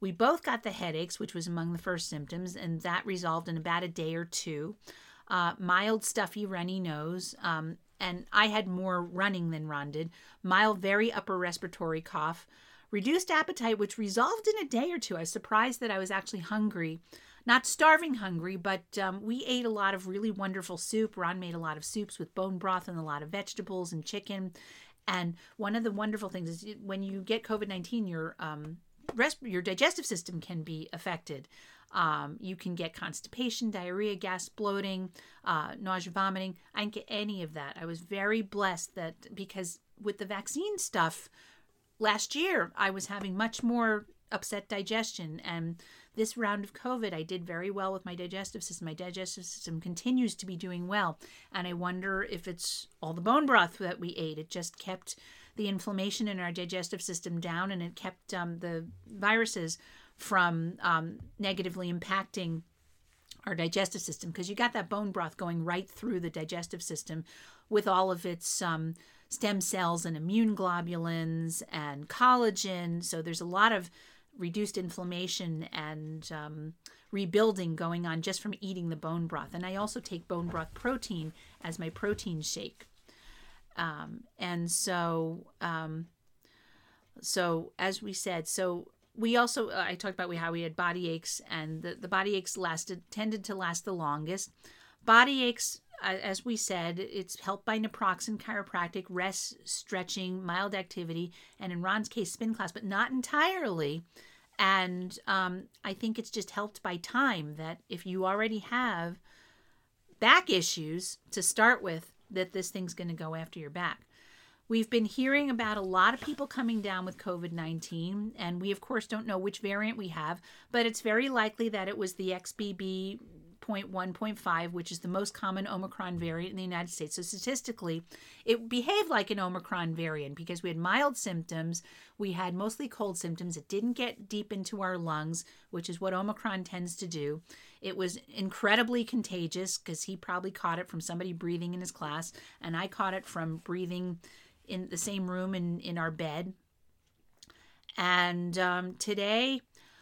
[SPEAKER 1] We both got the headaches, which was among the first symptoms, and that resolved in about a day or two. Uh, mild, stuffy, runny nose, um, and I had more running than Ron did. Mild, very upper respiratory cough. Reduced appetite, which resolved in a day or two. I was surprised that I was actually hungry. Not starving hungry, but um, we ate a lot of really wonderful soup. Ron made a lot of soups with bone broth and a lot of vegetables and chicken. And one of the wonderful things is when you get COVID nineteen, your um, resp- your digestive system can be affected. Um, you can get constipation, diarrhea, gas, bloating, uh, nausea, vomiting. I didn't get any of that. I was very blessed that because with the vaccine stuff last year, I was having much more upset digestion. And this round of COVID, I did very well with my digestive system. My digestive system continues to be doing well. And I wonder if it's all the bone broth that we ate. It just kept the inflammation in our digestive system down, and it kept um, the viruses from um, negatively impacting our digestive system, because you got that bone broth going right through the digestive system with all of its um, stem cells and immune globulins and collagen. So there's a lot of reduced inflammation and um, rebuilding going on just from eating the bone broth. And I also take bone broth protein as my protein shake. Um, and so, um, so as we said, so we also, uh, I talked about how we had body aches, and the, the body aches lasted, tended to last the longest. Body aches, uh, as we said, it's helped by naproxen, chiropractic, rest, stretching, mild activity, and in Ron's case, spin class, but not entirely. And um, I think it's just helped by time, that if you already have back issues to start with, that this thing's going to go after your back. We've been hearing about a lot of people coming down with COVID nineteen, and we, of course, don't know which variant we have, but it's very likely that it was the X B B zero point one point five, which is the most common Omicron variant in the United States. So statistically, it behaved like an Omicron variant because we had mild symptoms. We had mostly cold symptoms. It didn't get deep into our lungs, which is what Omicron tends to do. It was incredibly contagious because he probably caught it from somebody breathing in his class, and I caught it from breathing in the same room in, in our bed. And um, today,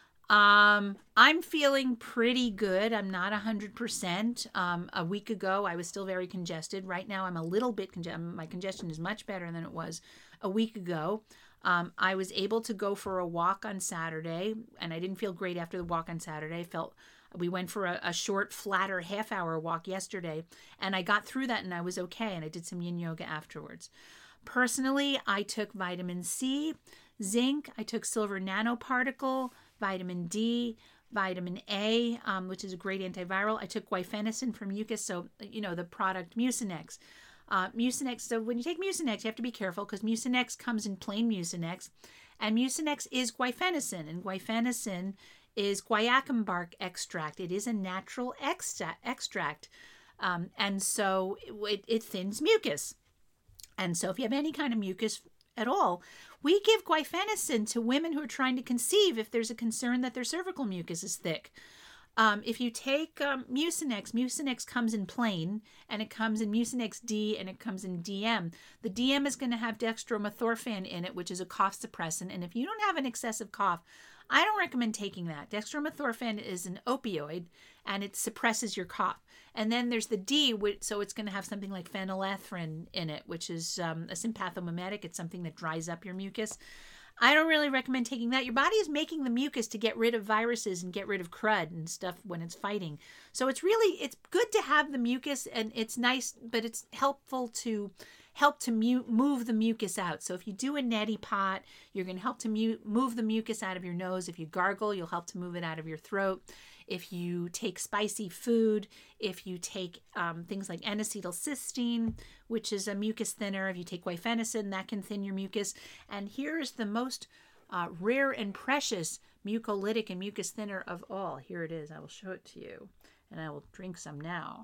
[SPEAKER 1] um, I'm feeling pretty good. I'm not one hundred percent. Um, a week ago, I was still very congested. Right now, I'm a little bit congested. My congestion is much better than it was a week ago. Um, I was able to go for a walk on Saturday, and I didn't feel great after the walk on Saturday. I felt we went for a, a short, flatter half-hour walk yesterday, and I got through that, and I was okay, and I did some yin yoga afterwards. Personally, I took vitamin C, zinc, I took silver nanoparticle, vitamin D, vitamin A, um, which is a great antiviral. I took guaifenesin for mucus, so, you know, the product Mucinex. Uh, Mucinex, so when you take Mucinex, you have to be careful because Mucinex comes in plain Mucinex, and Mucinex is guaifenesin, and guaifenesin is guaiacum bark extract. It is a natural extra- extract, um, and so it, it thins mucus. And so if you have any kind of mucus at all, we give guaifenesin to women who are trying to conceive if there's a concern that their cervical mucus is thick. Um, if you take um, Mucinex, Mucinex comes in plain, and it comes in Mucinex D, and it comes in D M. The D M is going to have dextromethorphan in it, which is a cough suppressant. And if you don't have an excessive cough, I don't recommend taking that. Dextromethorphan is an opioid, and it suppresses your cough. And then there's the D, so it's going to have something like phenylephrine in it, which is um, a sympathomimetic. It's something that dries up your mucus. I don't really recommend taking that. Your body is making the mucus to get rid of viruses and get rid of crud and stuff when it's fighting. So it's really, it's good to have the mucus, and it's nice, but it's helpful to help to mu- move the mucus out. So if you do a neti pot, you're going to help to mu- move the mucus out of your nose. If you gargle, you'll help to move it out of your throat. If you take spicy food, if you take um, things like N-acetylcysteine, which is a mucus thinner, if you take guaifenesin, that can thin your mucus. And here is the most uh, rare and precious mucolytic and mucus thinner of all. Here it is. I will show it to you, and I will drink some now.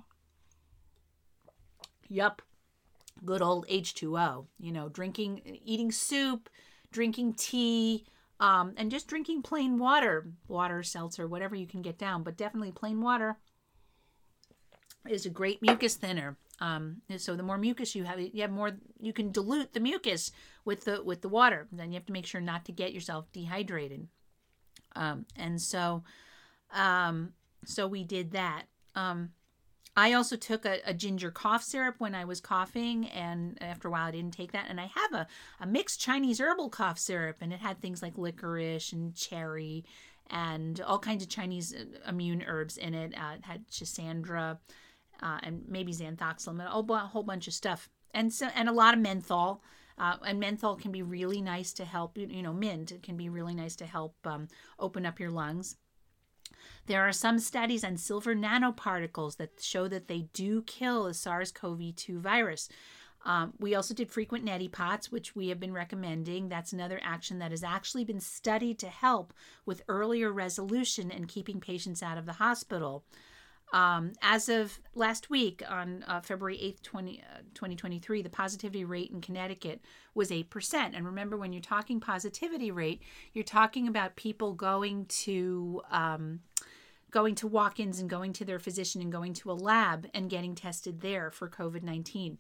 [SPEAKER 1] Yup. Good old H two O, you know, drinking, eating soup, drinking tea, um, and just drinking plain water, water, seltzer, whatever you can get down, but definitely plain water is a great mucus thinner. Um, so the more mucus you have, you have more, you can dilute the mucus with the, with the water. Then you have to make sure not to get yourself dehydrated. Um, and so, um, so we did that. Um, I also took a, a ginger cough syrup when I was coughing, and after a while I didn't take that. And I have a, a mixed Chinese herbal cough syrup, and it had things like licorice and cherry and all kinds of Chinese immune herbs in it. Uh, it had Schisandra uh, and maybe xanthoxylum, a whole, a whole bunch of stuff. And so, and a lot of menthol. Uh, and menthol can be really nice to help, you know, mint, it can be really nice to help um, open up your lungs. There are some studies on silver nanoparticles that show that they do kill the SARS-C o V two virus. Um, we also did frequent neti pots, which we have been recommending. That's another action that has actually been studied to help with earlier resolution and keeping patients out of the hospital. Um, as of last week, on uh, February eighth, twenty twenty-three, the positivity rate in Connecticut was eight percent. And remember, when you're talking positivity rate, you're talking about people going to um, going to walk-ins and going to their physician and going to a lab and getting tested there for COVID nineteen.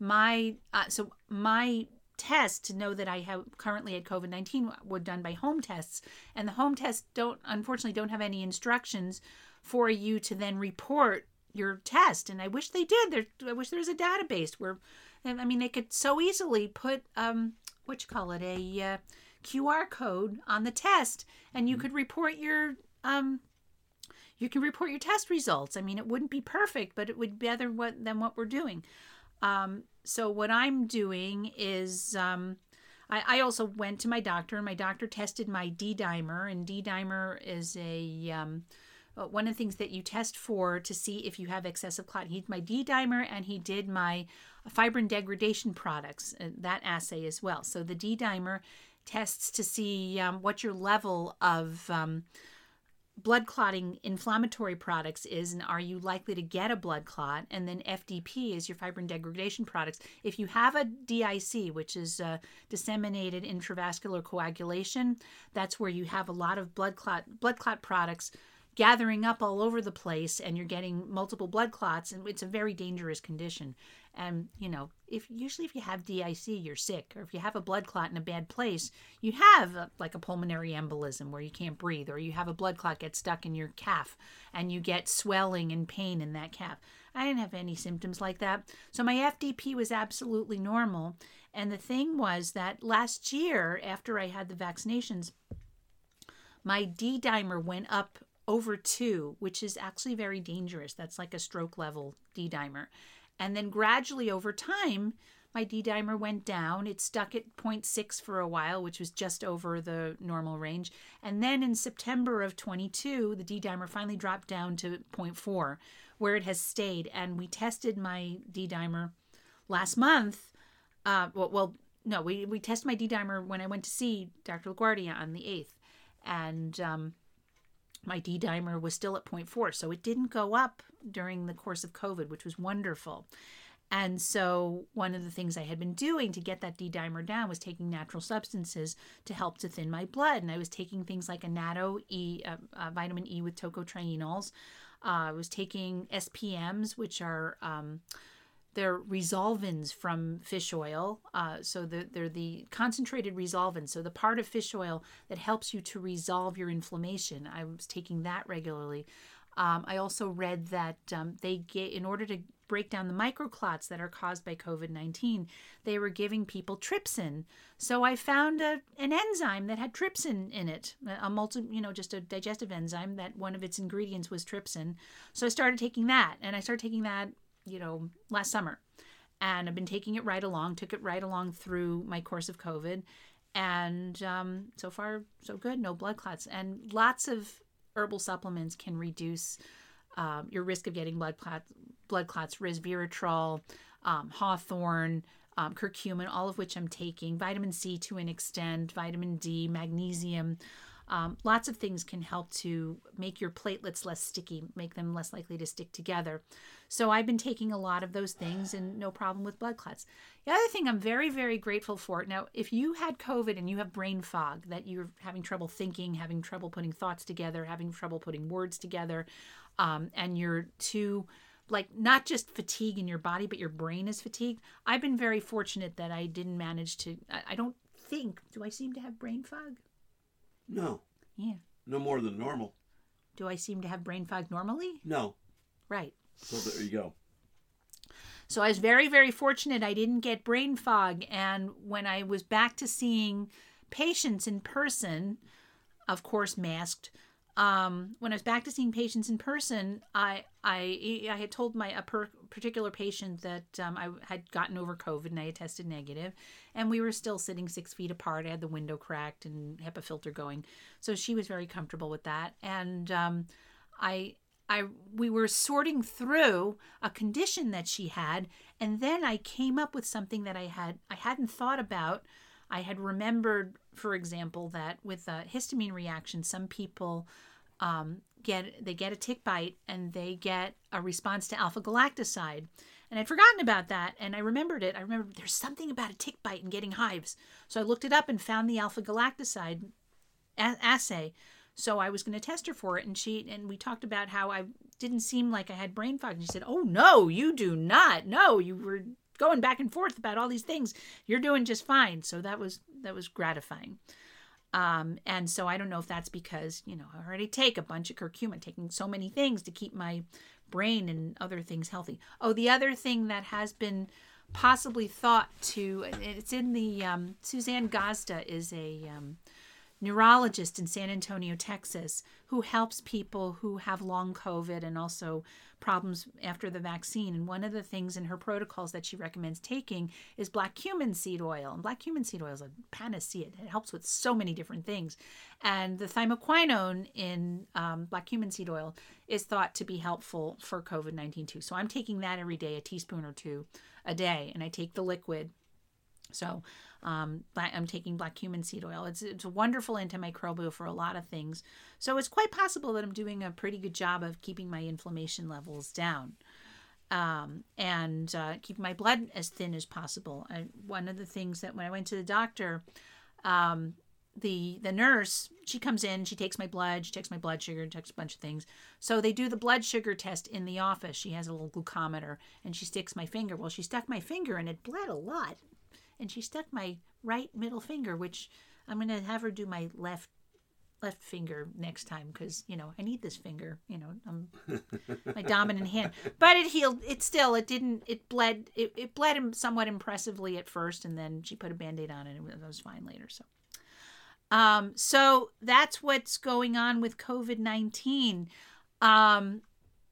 [SPEAKER 1] My uh, so my test to know that I have currently had COVID nineteen were done by home tests, and the home tests don't unfortunately don't have any instructions for you to then report your test. And I wish they did. There, I wish there was a database where, I mean, they could so easily put, um, what you call it, a uh, Q R code on the test, and you could report your, um, you can report your test results. I mean, it wouldn't be perfect, but it would be better what, than what we're doing. Um, so what I'm doing is, um, I, I also went to my doctor, and my doctor tested my D-dimer, and D-dimer is a, um, one of the things that you test for to see if you have excessive clot. He did my D-dimer, and he did my fibrin degradation products, uh, that assay as well. So the D-dimer tests to see um, what your level of um, blood clotting inflammatory products is, and are you likely to get a blood clot. And then F D P is your fibrin degradation products. If you have a D I C, which is uh, disseminated intravascular coagulation, that's where you have a lot of blood clot blood clot products gathering up all over the place, and you're getting multiple blood clots, and it's a very dangerous condition. And, you know, if usually if you have D I C, you're sick, or if you have a blood clot in a bad place, you have a, like a pulmonary embolism where you can't breathe, or you have a blood clot get stuck in your calf and you get swelling and pain in that calf. I didn't have any symptoms like that. So my F D P was absolutely normal. And the thing was that last year, after I had the vaccinations, my D-dimer went up over two, which is actually very dangerous. That's like a stroke level D-dimer. And then gradually over time, my D-dimer went down. It stuck at zero point six for a while, which was just over the normal range. And then in September of twenty-two, the D-dimer finally dropped down to zero point four, where it has stayed. And we tested my D-dimer last month. Uh, well, well, no, we, we tested my D-dimer when I went to see Doctor LaGuardia on the eighth. And um, my D-dimer was still at zero point four, so it didn't go up during the course of COVID, which was wonderful. And so one of the things I had been doing to get that D-dimer down was taking natural substances to help to thin my blood. And I was taking things like Annatto E, uh, uh, vitamin E with tocotrienols. Uh, I was taking S P Ms, which are um, they're resolvins from fish oil. Uh, so they're, they're the concentrated resolvins. So the part of fish oil that helps you to resolve your inflammation. I was taking that regularly. Um, I also read that um, they get, in order to break down the microclots that are caused by COVID nineteen, they were giving people trypsin. So I found a, an enzyme that had trypsin in it, a multi, you know, just a digestive enzyme that one of its ingredients was trypsin. So I started taking that, and I started taking that, you know, last summer, and I've been taking it right along, took it right along through my course of COVID. And um, so far, so good, no blood clots. And lots of herbal supplements can reduce um, your risk of getting blood clots, blood clots, resveratrol, um, hawthorn, um, curcumin, all of which I'm taking, vitamin C to an extent, vitamin D, magnesium. Um, lots of things can help to make your platelets less sticky, make them less likely to stick together. So I've been taking a lot of those things, and no problem with blood clots. The other thing I'm very, very grateful for, now, if you had COVID and you have brain fog, that you're having trouble thinking, having trouble putting thoughts together, having trouble putting words together, um, and you're too, like, not just fatigue in your body, but your brain is fatigued. I've been very fortunate that I didn't manage to, I, I don't think, do I seem to have brain fog?
[SPEAKER 2] No.
[SPEAKER 1] Yeah.
[SPEAKER 2] No more than normal.
[SPEAKER 1] Do I seem to have brain fog normally?
[SPEAKER 2] No.
[SPEAKER 1] Right.
[SPEAKER 2] So there you go.
[SPEAKER 1] So I was very, very fortunate I didn't get brain fog. And when I was back to seeing patients in person, of course masked, um, when I was back to seeing patients in person, I I, I had told my a per, particular patient that um, I had gotten over COVID and I had tested negative, and we were still sitting six feet apart. I had the window cracked and HEPA filter going, so she was very comfortable with that. And um, I I we were sorting through a condition that she had, and then I came up with something that I had I hadn't thought about. I had remembered, for example, that with a histamine reaction, some people um, get they get a tick bite and they get a response to alpha galactoside. And I'd forgotten about that, and I remembered it. I remembered there's something about a tick bite and getting hives. So I looked it up and found the alpha galactoside a- assay. So I was going to test her for it, and she and we talked about how I didn't seem like I had brain fog. And she said, "Oh no, you do not. No, you were going back and forth about all these things. You're doing just fine." So that was that was gratifying. Um, and so I don't know if that's because, you know, I already take a bunch of curcumin, taking so many things to keep my brain and other things healthy. Oh, the other thing that has been possibly thought to, it's in the, um, Suzanne Gazda is a um, neurologist in San Antonio, Texas, who helps people who have long COVID and also problems after the vaccine. And one of the things in her protocols that she recommends taking is black cumin seed oil. And black cumin seed oil is a panacea. It helps with so many different things. And the thymoquinone in um, black cumin seed oil is thought to be helpful for COVID nineteen too. So I'm taking that every day, a teaspoon or two a day. And I take the liquid. So um, I'm taking black cumin seed oil. It's it's a wonderful antimicrobial for a lot of things. So it's quite possible that I'm doing a pretty good job of keeping my inflammation levels down um, and uh, keeping my blood as thin as possible. I, one of the things that when I went to the doctor, um, the the nurse, she comes in, she takes my blood, she takes my blood sugar, takes a bunch of things. So they do the blood sugar test in the office. She has a little glucometer and she sticks my finger. Well, she stuck my finger and it bled a lot. And she stuck my right middle finger, which I'm going to have her do my left left finger next time because, you know, I need this finger, you know, I'm my dominant hand. But it healed. It still, it didn't, it bled, it, it bled somewhat impressively at first. And then she put a Band-Aid on it and it was fine later. So, um, so that's what's going on with COVID nineteen. Um,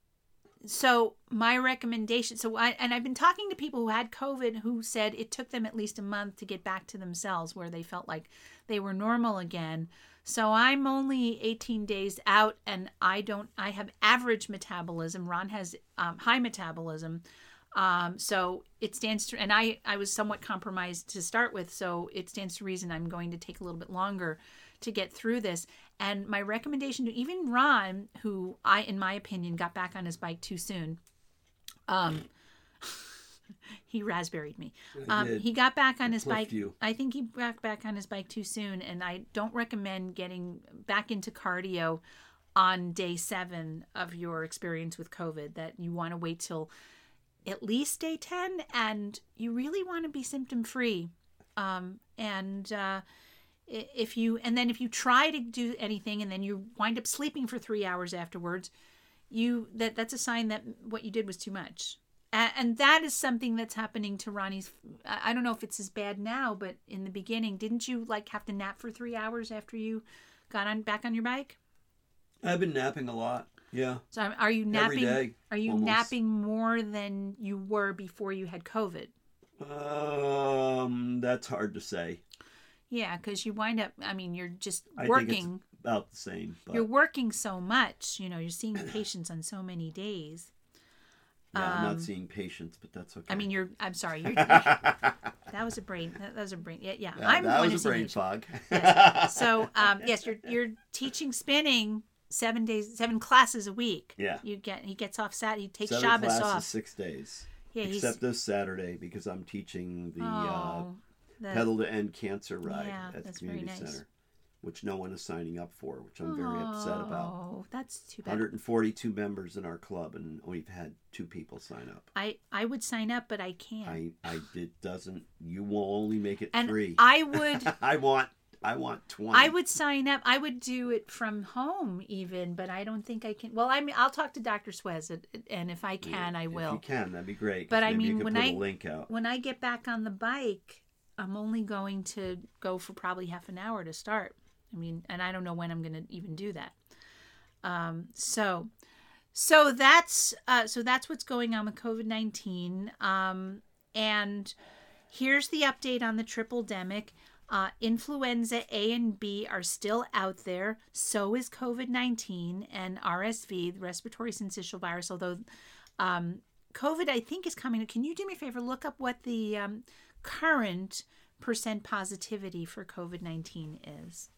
[SPEAKER 1] So my recommendation, so I, and I've been talking to people who had COVID who said it took them at least a month to get back to themselves where they felt like they were normal again. So I'm only eighteen days out and I don't, I have average metabolism. Ron has um, high metabolism. Um, so it stands to, and I, I was somewhat compromised to start with. So it stands to reason I'm going to take a little bit longer to get through this. And my recommendation to even Ron, who I, in my opinion, got back on his bike too soon. Um, he raspberried me. Um, he got back on his bike. You. I think he got back on his bike too soon. And I don't recommend getting back into cardio on day seven of your experience with COVID, that you want to wait till at least day ten. And you really want to be symptom free. Um, and, uh, If you and then if you try to do anything and then you wind up sleeping for three hours afterwards, you that that's a sign that what you did was too much, and, and that is something that's happening to Ronnie's. I don't know if it's as bad now, but in the beginning, didn't you like have to nap for three hours after you got on back on your bike?
[SPEAKER 2] I've been napping a lot. Yeah.
[SPEAKER 1] So are you napping?
[SPEAKER 2] Every day,
[SPEAKER 1] are you
[SPEAKER 2] almost.
[SPEAKER 1] napping more than you were before you had COVID?
[SPEAKER 2] Um, that's hard to say.
[SPEAKER 1] Yeah, because you wind up, I mean, you're just
[SPEAKER 2] I
[SPEAKER 1] working.
[SPEAKER 2] think it's about the same. But...
[SPEAKER 1] You're working so much, you know, you're seeing patients on so many days.
[SPEAKER 2] Yeah,
[SPEAKER 1] um,
[SPEAKER 2] I'm not seeing patients, but that's okay.
[SPEAKER 1] I mean, you're, I'm sorry. You're, you're, that was a brain, that, that was a brain, yeah, yeah.
[SPEAKER 2] yeah
[SPEAKER 1] I'm
[SPEAKER 2] that
[SPEAKER 1] going
[SPEAKER 2] was
[SPEAKER 1] to
[SPEAKER 2] a brain
[SPEAKER 1] see
[SPEAKER 2] fog.
[SPEAKER 1] Yes. So, um, yes, you're, you're teaching spinning seven days, seven classes a week.
[SPEAKER 2] Yeah.
[SPEAKER 1] You get, he gets off Saturday, he takes
[SPEAKER 2] seven
[SPEAKER 1] Shabbos
[SPEAKER 2] classes,
[SPEAKER 1] off.
[SPEAKER 2] six days.
[SPEAKER 1] Yeah,
[SPEAKER 2] Except
[SPEAKER 1] he's,
[SPEAKER 2] this Saturday because I'm teaching the...
[SPEAKER 1] oh,
[SPEAKER 2] Uh,
[SPEAKER 1] the,
[SPEAKER 2] Pedal to End Cancer Ride
[SPEAKER 1] yeah,
[SPEAKER 2] at the
[SPEAKER 1] that's
[SPEAKER 2] community
[SPEAKER 1] very nice.
[SPEAKER 2] center, which no one is signing up for, which I'm very
[SPEAKER 1] oh,
[SPEAKER 2] upset about.
[SPEAKER 1] Oh, that's too bad.
[SPEAKER 2] one hundred forty-two members in our club, and we've had two people sign up.
[SPEAKER 1] I, I would sign up, but I can't.
[SPEAKER 2] I, I it doesn't. You will only make it
[SPEAKER 1] and
[SPEAKER 2] three.
[SPEAKER 1] I would.
[SPEAKER 2] I want I want twenty.
[SPEAKER 1] I would sign up. I would do it from home even, but I don't think I can. Well, I mean, I'll talk to Doctor Swez, and if I can,
[SPEAKER 2] yeah,
[SPEAKER 1] I will.
[SPEAKER 2] If you can, that'd be great.
[SPEAKER 1] But I
[SPEAKER 2] maybe
[SPEAKER 1] mean,
[SPEAKER 2] you could
[SPEAKER 1] when
[SPEAKER 2] put
[SPEAKER 1] I
[SPEAKER 2] a link out.
[SPEAKER 1] when I get back on the bike, I'm only going to go for probably half an hour to start. I mean, and I don't know when I'm going to even do that. Um, so, so that's uh, so that's what's going on with COVID nineteen. Um, and here's the update on the triple-demic. Uh, influenza A and B are still out there. So is COVID nineteen and R S V, the respiratory syncytial virus. Although um, COVID, I think, is coming. Can you do me a favor? Look up what the um, current percent positivity for COVID nineteen is.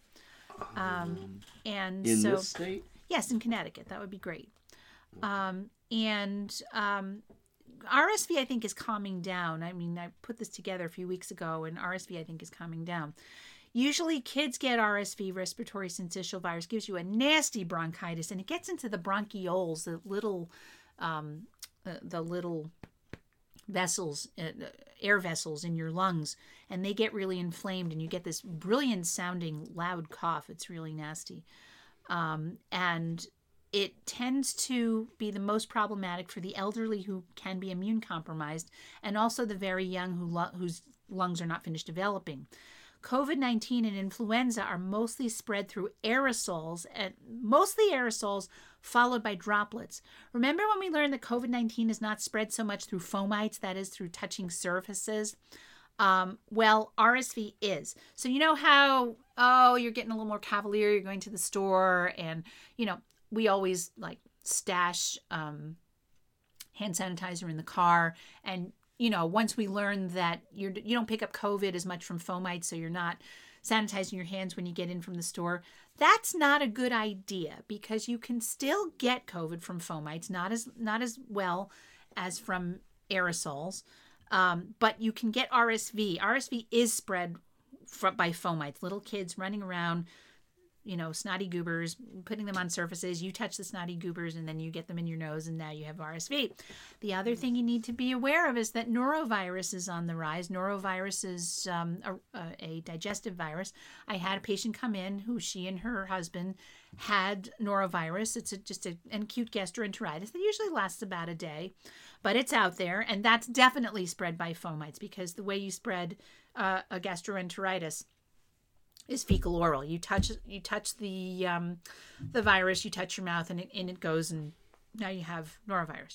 [SPEAKER 1] Um, and
[SPEAKER 2] in
[SPEAKER 1] so,
[SPEAKER 2] this state?
[SPEAKER 1] Yes, in Connecticut. That would be great. Um, and um, R S V, I think, is calming down. I mean, I put this together a few weeks ago, and R S V, I think, is calming down. Usually kids get R S V, respiratory syncytial virus, gives you a nasty bronchitis, and it gets into the bronchioles, the little, um, uh, the little vessels, uh, air vessels in your lungs, and they get really inflamed, and you get this brilliant sounding loud cough. It's really nasty. Um, and it tends to be the most problematic for the elderly who can be immune compromised, and also the very young who lo- whose lungs are not finished developing. COVID nineteen and influenza are mostly spread through aerosols, and mostly aerosols followed by droplets. Remember when we learned that COVID nineteen is not spread so much through fomites, that is through touching surfaces? Um, well, R S V is. So you know how, oh, you're getting a little more cavalier, you're going to the store, and, you know, we always like stash um, hand sanitizer in the car. And, you know, once we learn that you're, you don't pick up COVID as much from fomites, so you're not sanitizing your hands when you get in from the store, that's not a good idea, because you can still get COVID from fomites, not as not as well as from aerosols, um, but you can get R S V. R S V is spread fr- by fomites, little kids running around, you know, snotty goobers, putting them on surfaces. You touch the snotty goobers and then you get them in your nose, and now you have R S V. The other thing you need to be aware of is that norovirus is on the rise. Norovirus is um, a, a digestive virus. I had a patient come in who she and her husband had norovirus. It's a, just a, an acute gastroenteritis that usually lasts about a day, but it's out there, and that's definitely spread by fomites, because the way you spread uh, a gastroenteritis is fecal oral. You touch you touch the um, the virus, you touch your mouth, and it, and it goes, and now you have norovirus.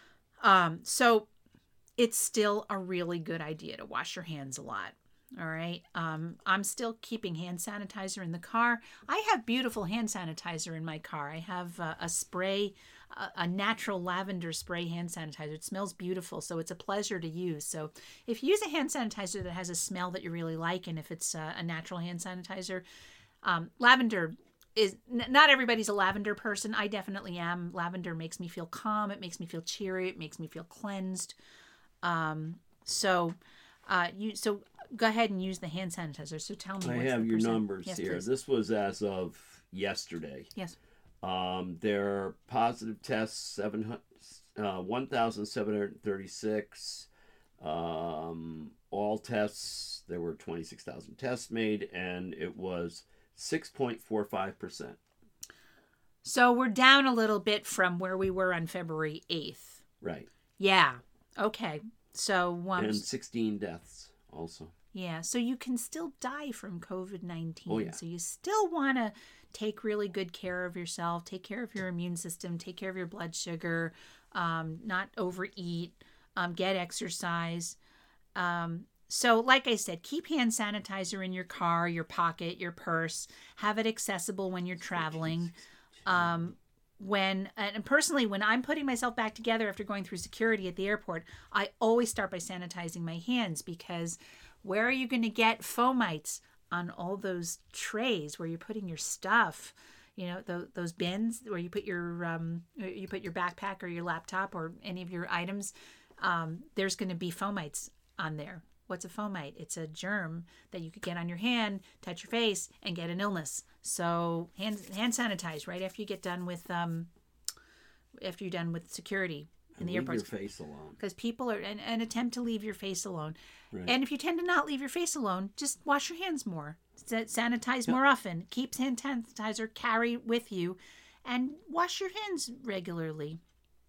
[SPEAKER 1] Um, so it's still a really good idea to wash your hands a lot. All right. Um, I'm still keeping hand sanitizer in the car. I have beautiful hand sanitizer in my car. I have uh, a spray, a, a natural lavender spray hand sanitizer. It smells beautiful, so it's a pleasure to use. So if you use a hand sanitizer that has a smell that you really like, and if it's uh, a natural hand sanitizer, um, lavender is, n- not everybody's a lavender person. I definitely am. Lavender makes me feel calm. It makes me feel cheery. It makes me feel cleansed. Um, so, uh, you, so go ahead and use the hand sanitizer. So tell me.
[SPEAKER 2] I
[SPEAKER 1] what's
[SPEAKER 2] have
[SPEAKER 1] the
[SPEAKER 2] your
[SPEAKER 1] percent?
[SPEAKER 2] numbers
[SPEAKER 1] Yes,
[SPEAKER 2] here.
[SPEAKER 1] please.
[SPEAKER 2] This was as of yesterday.
[SPEAKER 1] Yes.
[SPEAKER 2] Um, there are positive tests, seven hundred, uh, one thousand seven hundred thirty-six. Um, all tests, there were twenty-six thousand tests made, and it was six point four five percent.
[SPEAKER 1] So we're down a little bit from where we were on February eighth.
[SPEAKER 2] Right.
[SPEAKER 1] Yeah. Okay. So um,
[SPEAKER 2] And sixteen deaths also.
[SPEAKER 1] yeah. So you can still die from COVID nineteen.
[SPEAKER 2] Oh, yeah.
[SPEAKER 1] So you still want to take really good care of yourself, take care of your immune system, take care of your blood sugar, um, not overeat, um, get exercise. Um, so like I said, keep hand sanitizer in your car, your pocket, your purse. Have it accessible when you're traveling. Um, when and personally, when I'm putting myself back together after going through security at the airport, I always start by sanitizing my hands, because where are you going to get fomites on all those trays where you're putting your stuff? You know, those, those bins where you put your um, you put your backpack or your laptop or any of your items. Um, there's going to be fomites on there. What's a fomite? It's a germ that you could get on your hand, touch your face, and get an illness. So hand hand sanitize right after you get done with um after you're done with security. in the
[SPEAKER 2] leave
[SPEAKER 1] airports.
[SPEAKER 2] your face alone.
[SPEAKER 1] Because people are, and, and attempt to leave your face alone.
[SPEAKER 2] Right.
[SPEAKER 1] And if you tend to not leave your face alone, just wash your hands more. Sa- Sanitize
[SPEAKER 2] Yep.
[SPEAKER 1] more often. Keep hand sanitizer, carry with you, and wash your hands regularly.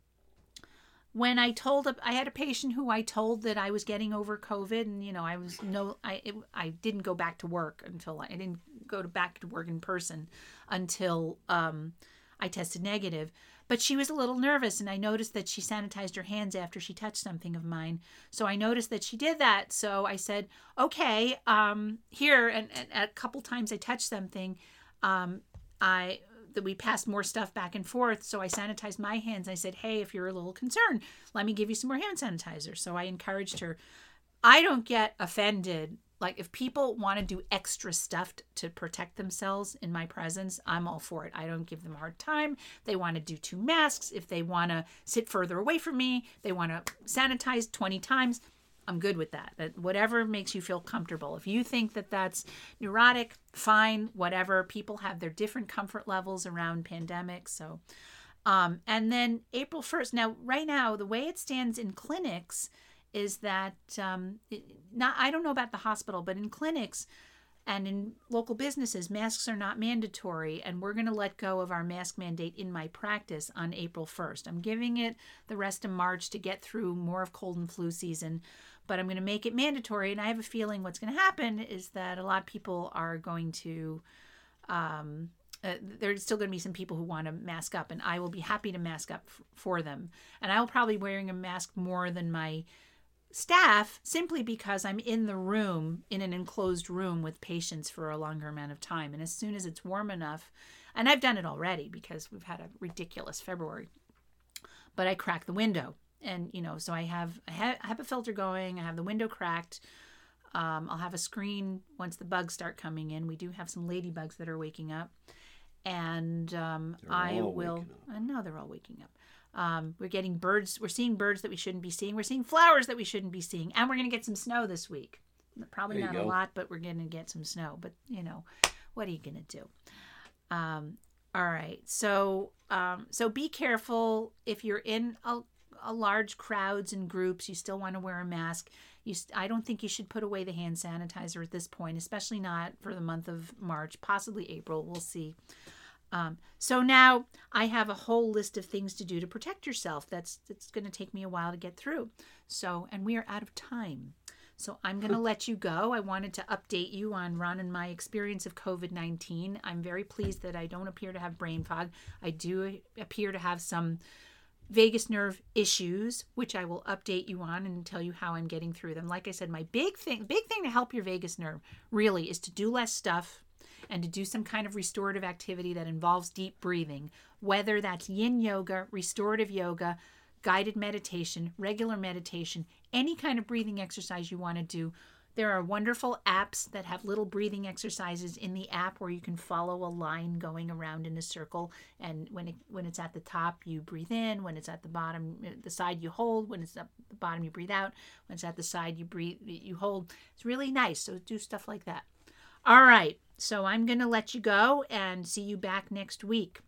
[SPEAKER 1] When I told, a, I had a patient who I told that I was getting over COVID, and you know, I was no, I it, I didn't go back to work until I, I didn't go to back to work in person until um, I tested negative. But she was a little nervous, and I noticed that she sanitized her hands after she touched something of mine. So I noticed that she did that. So I said, "Okay, um, here." And, and a couple times I touched something, um, I. that we passed more stuff back and forth. So I sanitized my hands. I said, hey, if you're a little concerned, let me give you some more hand sanitizer. So I encouraged her. I don't get offended. Like if people want to do extra stuff to protect themselves in my presence, I'm all for it. I don't give them a hard time. They want to do two masks. If they want to sit further away from me, they want to sanitize twenty times. I'm good with that. That whatever makes you feel comfortable. If you think that that's neurotic, fine, whatever. People have their different comfort levels around pandemics. So, um, and then April first. Now, right now, the way it stands in clinics is that um, it, not. I don't know about the hospital, but in clinics and in local businesses, masks are not mandatory, and we're going to let go of our mask mandate in my practice on April first. I'm giving it the rest of March to get through more of cold and flu season, but I'm going to make it mandatory, and I have a feeling what's going to happen is that a lot of people are going to, um, uh, there's still going to be some people who want to mask up, and I will be happy to mask up f- for them. And I will probably be wearing a mask more than my staff simply because I'm in the room, in an enclosed room with patients for a longer amount of time. And as soon as it's warm enough, and I've done it already because we've had a ridiculous February, but I crack the window. And, you know, so I have a HEPA filter going. I have the window cracked. Um, I'll have a screen once the bugs start coming in. We do have some ladybugs that are waking up. And um, I will, I know they're all waking up. Um, we're getting birds. We're seeing birds that we shouldn't be seeing. We're seeing flowers that we shouldn't be seeing. And we're going to get some snow this week. Probably not a lot, but we're going to get some snow. But, you know, what are you going to do? Um, all right. So, um, so be careful if you're in a A large crowds and groups, you still want to wear a mask. You, I don't think you should put away the hand sanitizer at this point, especially not for the month of March, possibly April. We'll see. Um, so now I have a whole list of things to do to protect yourself. That's that's going to take me a while to get through. So, and we are out of time. So I'm going to let you go. I wanted to update you on Ron and my experience of COVID nineteen. I'm very pleased that I don't appear to have brain fog. I do appear to have some vagus nerve issues, which I will update you on and tell you how I'm getting through them. Like I said, my big thing, big thing to help your vagus nerve really is to do less stuff and to do some kind of restorative activity that involves deep breathing, whether that's yin yoga, restorative yoga, guided meditation, regular meditation, any kind of breathing exercise you want to do. There are wonderful apps that have little breathing exercises in the app where you can follow a line going around in a circle. And when it when it's at the top, you breathe in. When it's at the bottom, the side you hold. When it's at the bottom, you breathe out. When it's at the side, you breathe, you hold. It's really nice. So do stuff like that. All right. So I'm going to let you go and see you back next week.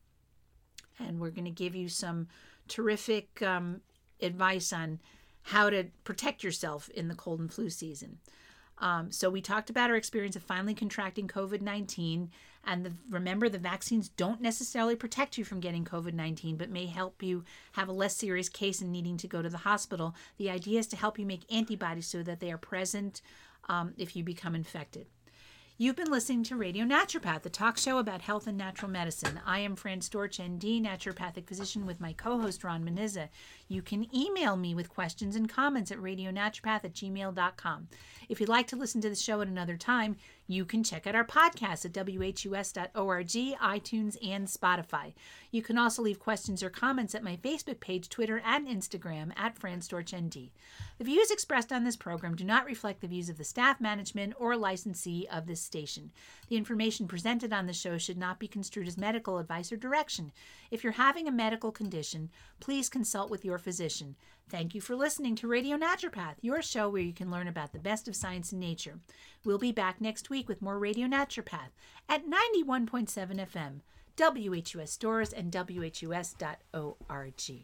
[SPEAKER 1] And we're going to give you some terrific um, advice on how to protect yourself in the cold and flu season. Um, so we talked about our experience of finally contracting COVID nineteen. And the, remember, the vaccines don't necessarily protect you from getting COVID nineteen, but may help you have a less serious case and needing to go to the hospital. The idea is to help you make antibodies so that they are present um, if you become infected. You've been listening to Radio Naturopath, the talk show about health and natural medicine. I am Fran Storch, N D, naturopathic physician, with my co-host Ron Menizza. You can email me with questions and comments at radionaturopath at gmail dot com. If you'd like to listen to the show at another time, you can check out our podcast at W H U S dot org, iTunes, and Spotify. You can also leave questions or comments at my Facebook page, Twitter, and Instagram at Fran Storch N D. The views expressed on this program do not reflect the views of the staff, management, or licensee of this station. The information presented on the show should not be construed as medical advice or direction. If you're having a medical condition, please consult with your physician. Thank you for listening to Radio Naturopath, your show where you can learn about the best of science and nature. We'll be back next week with more Radio Naturopath at ninety-one point seven F M, W H U S Stores, and W H U S dot org.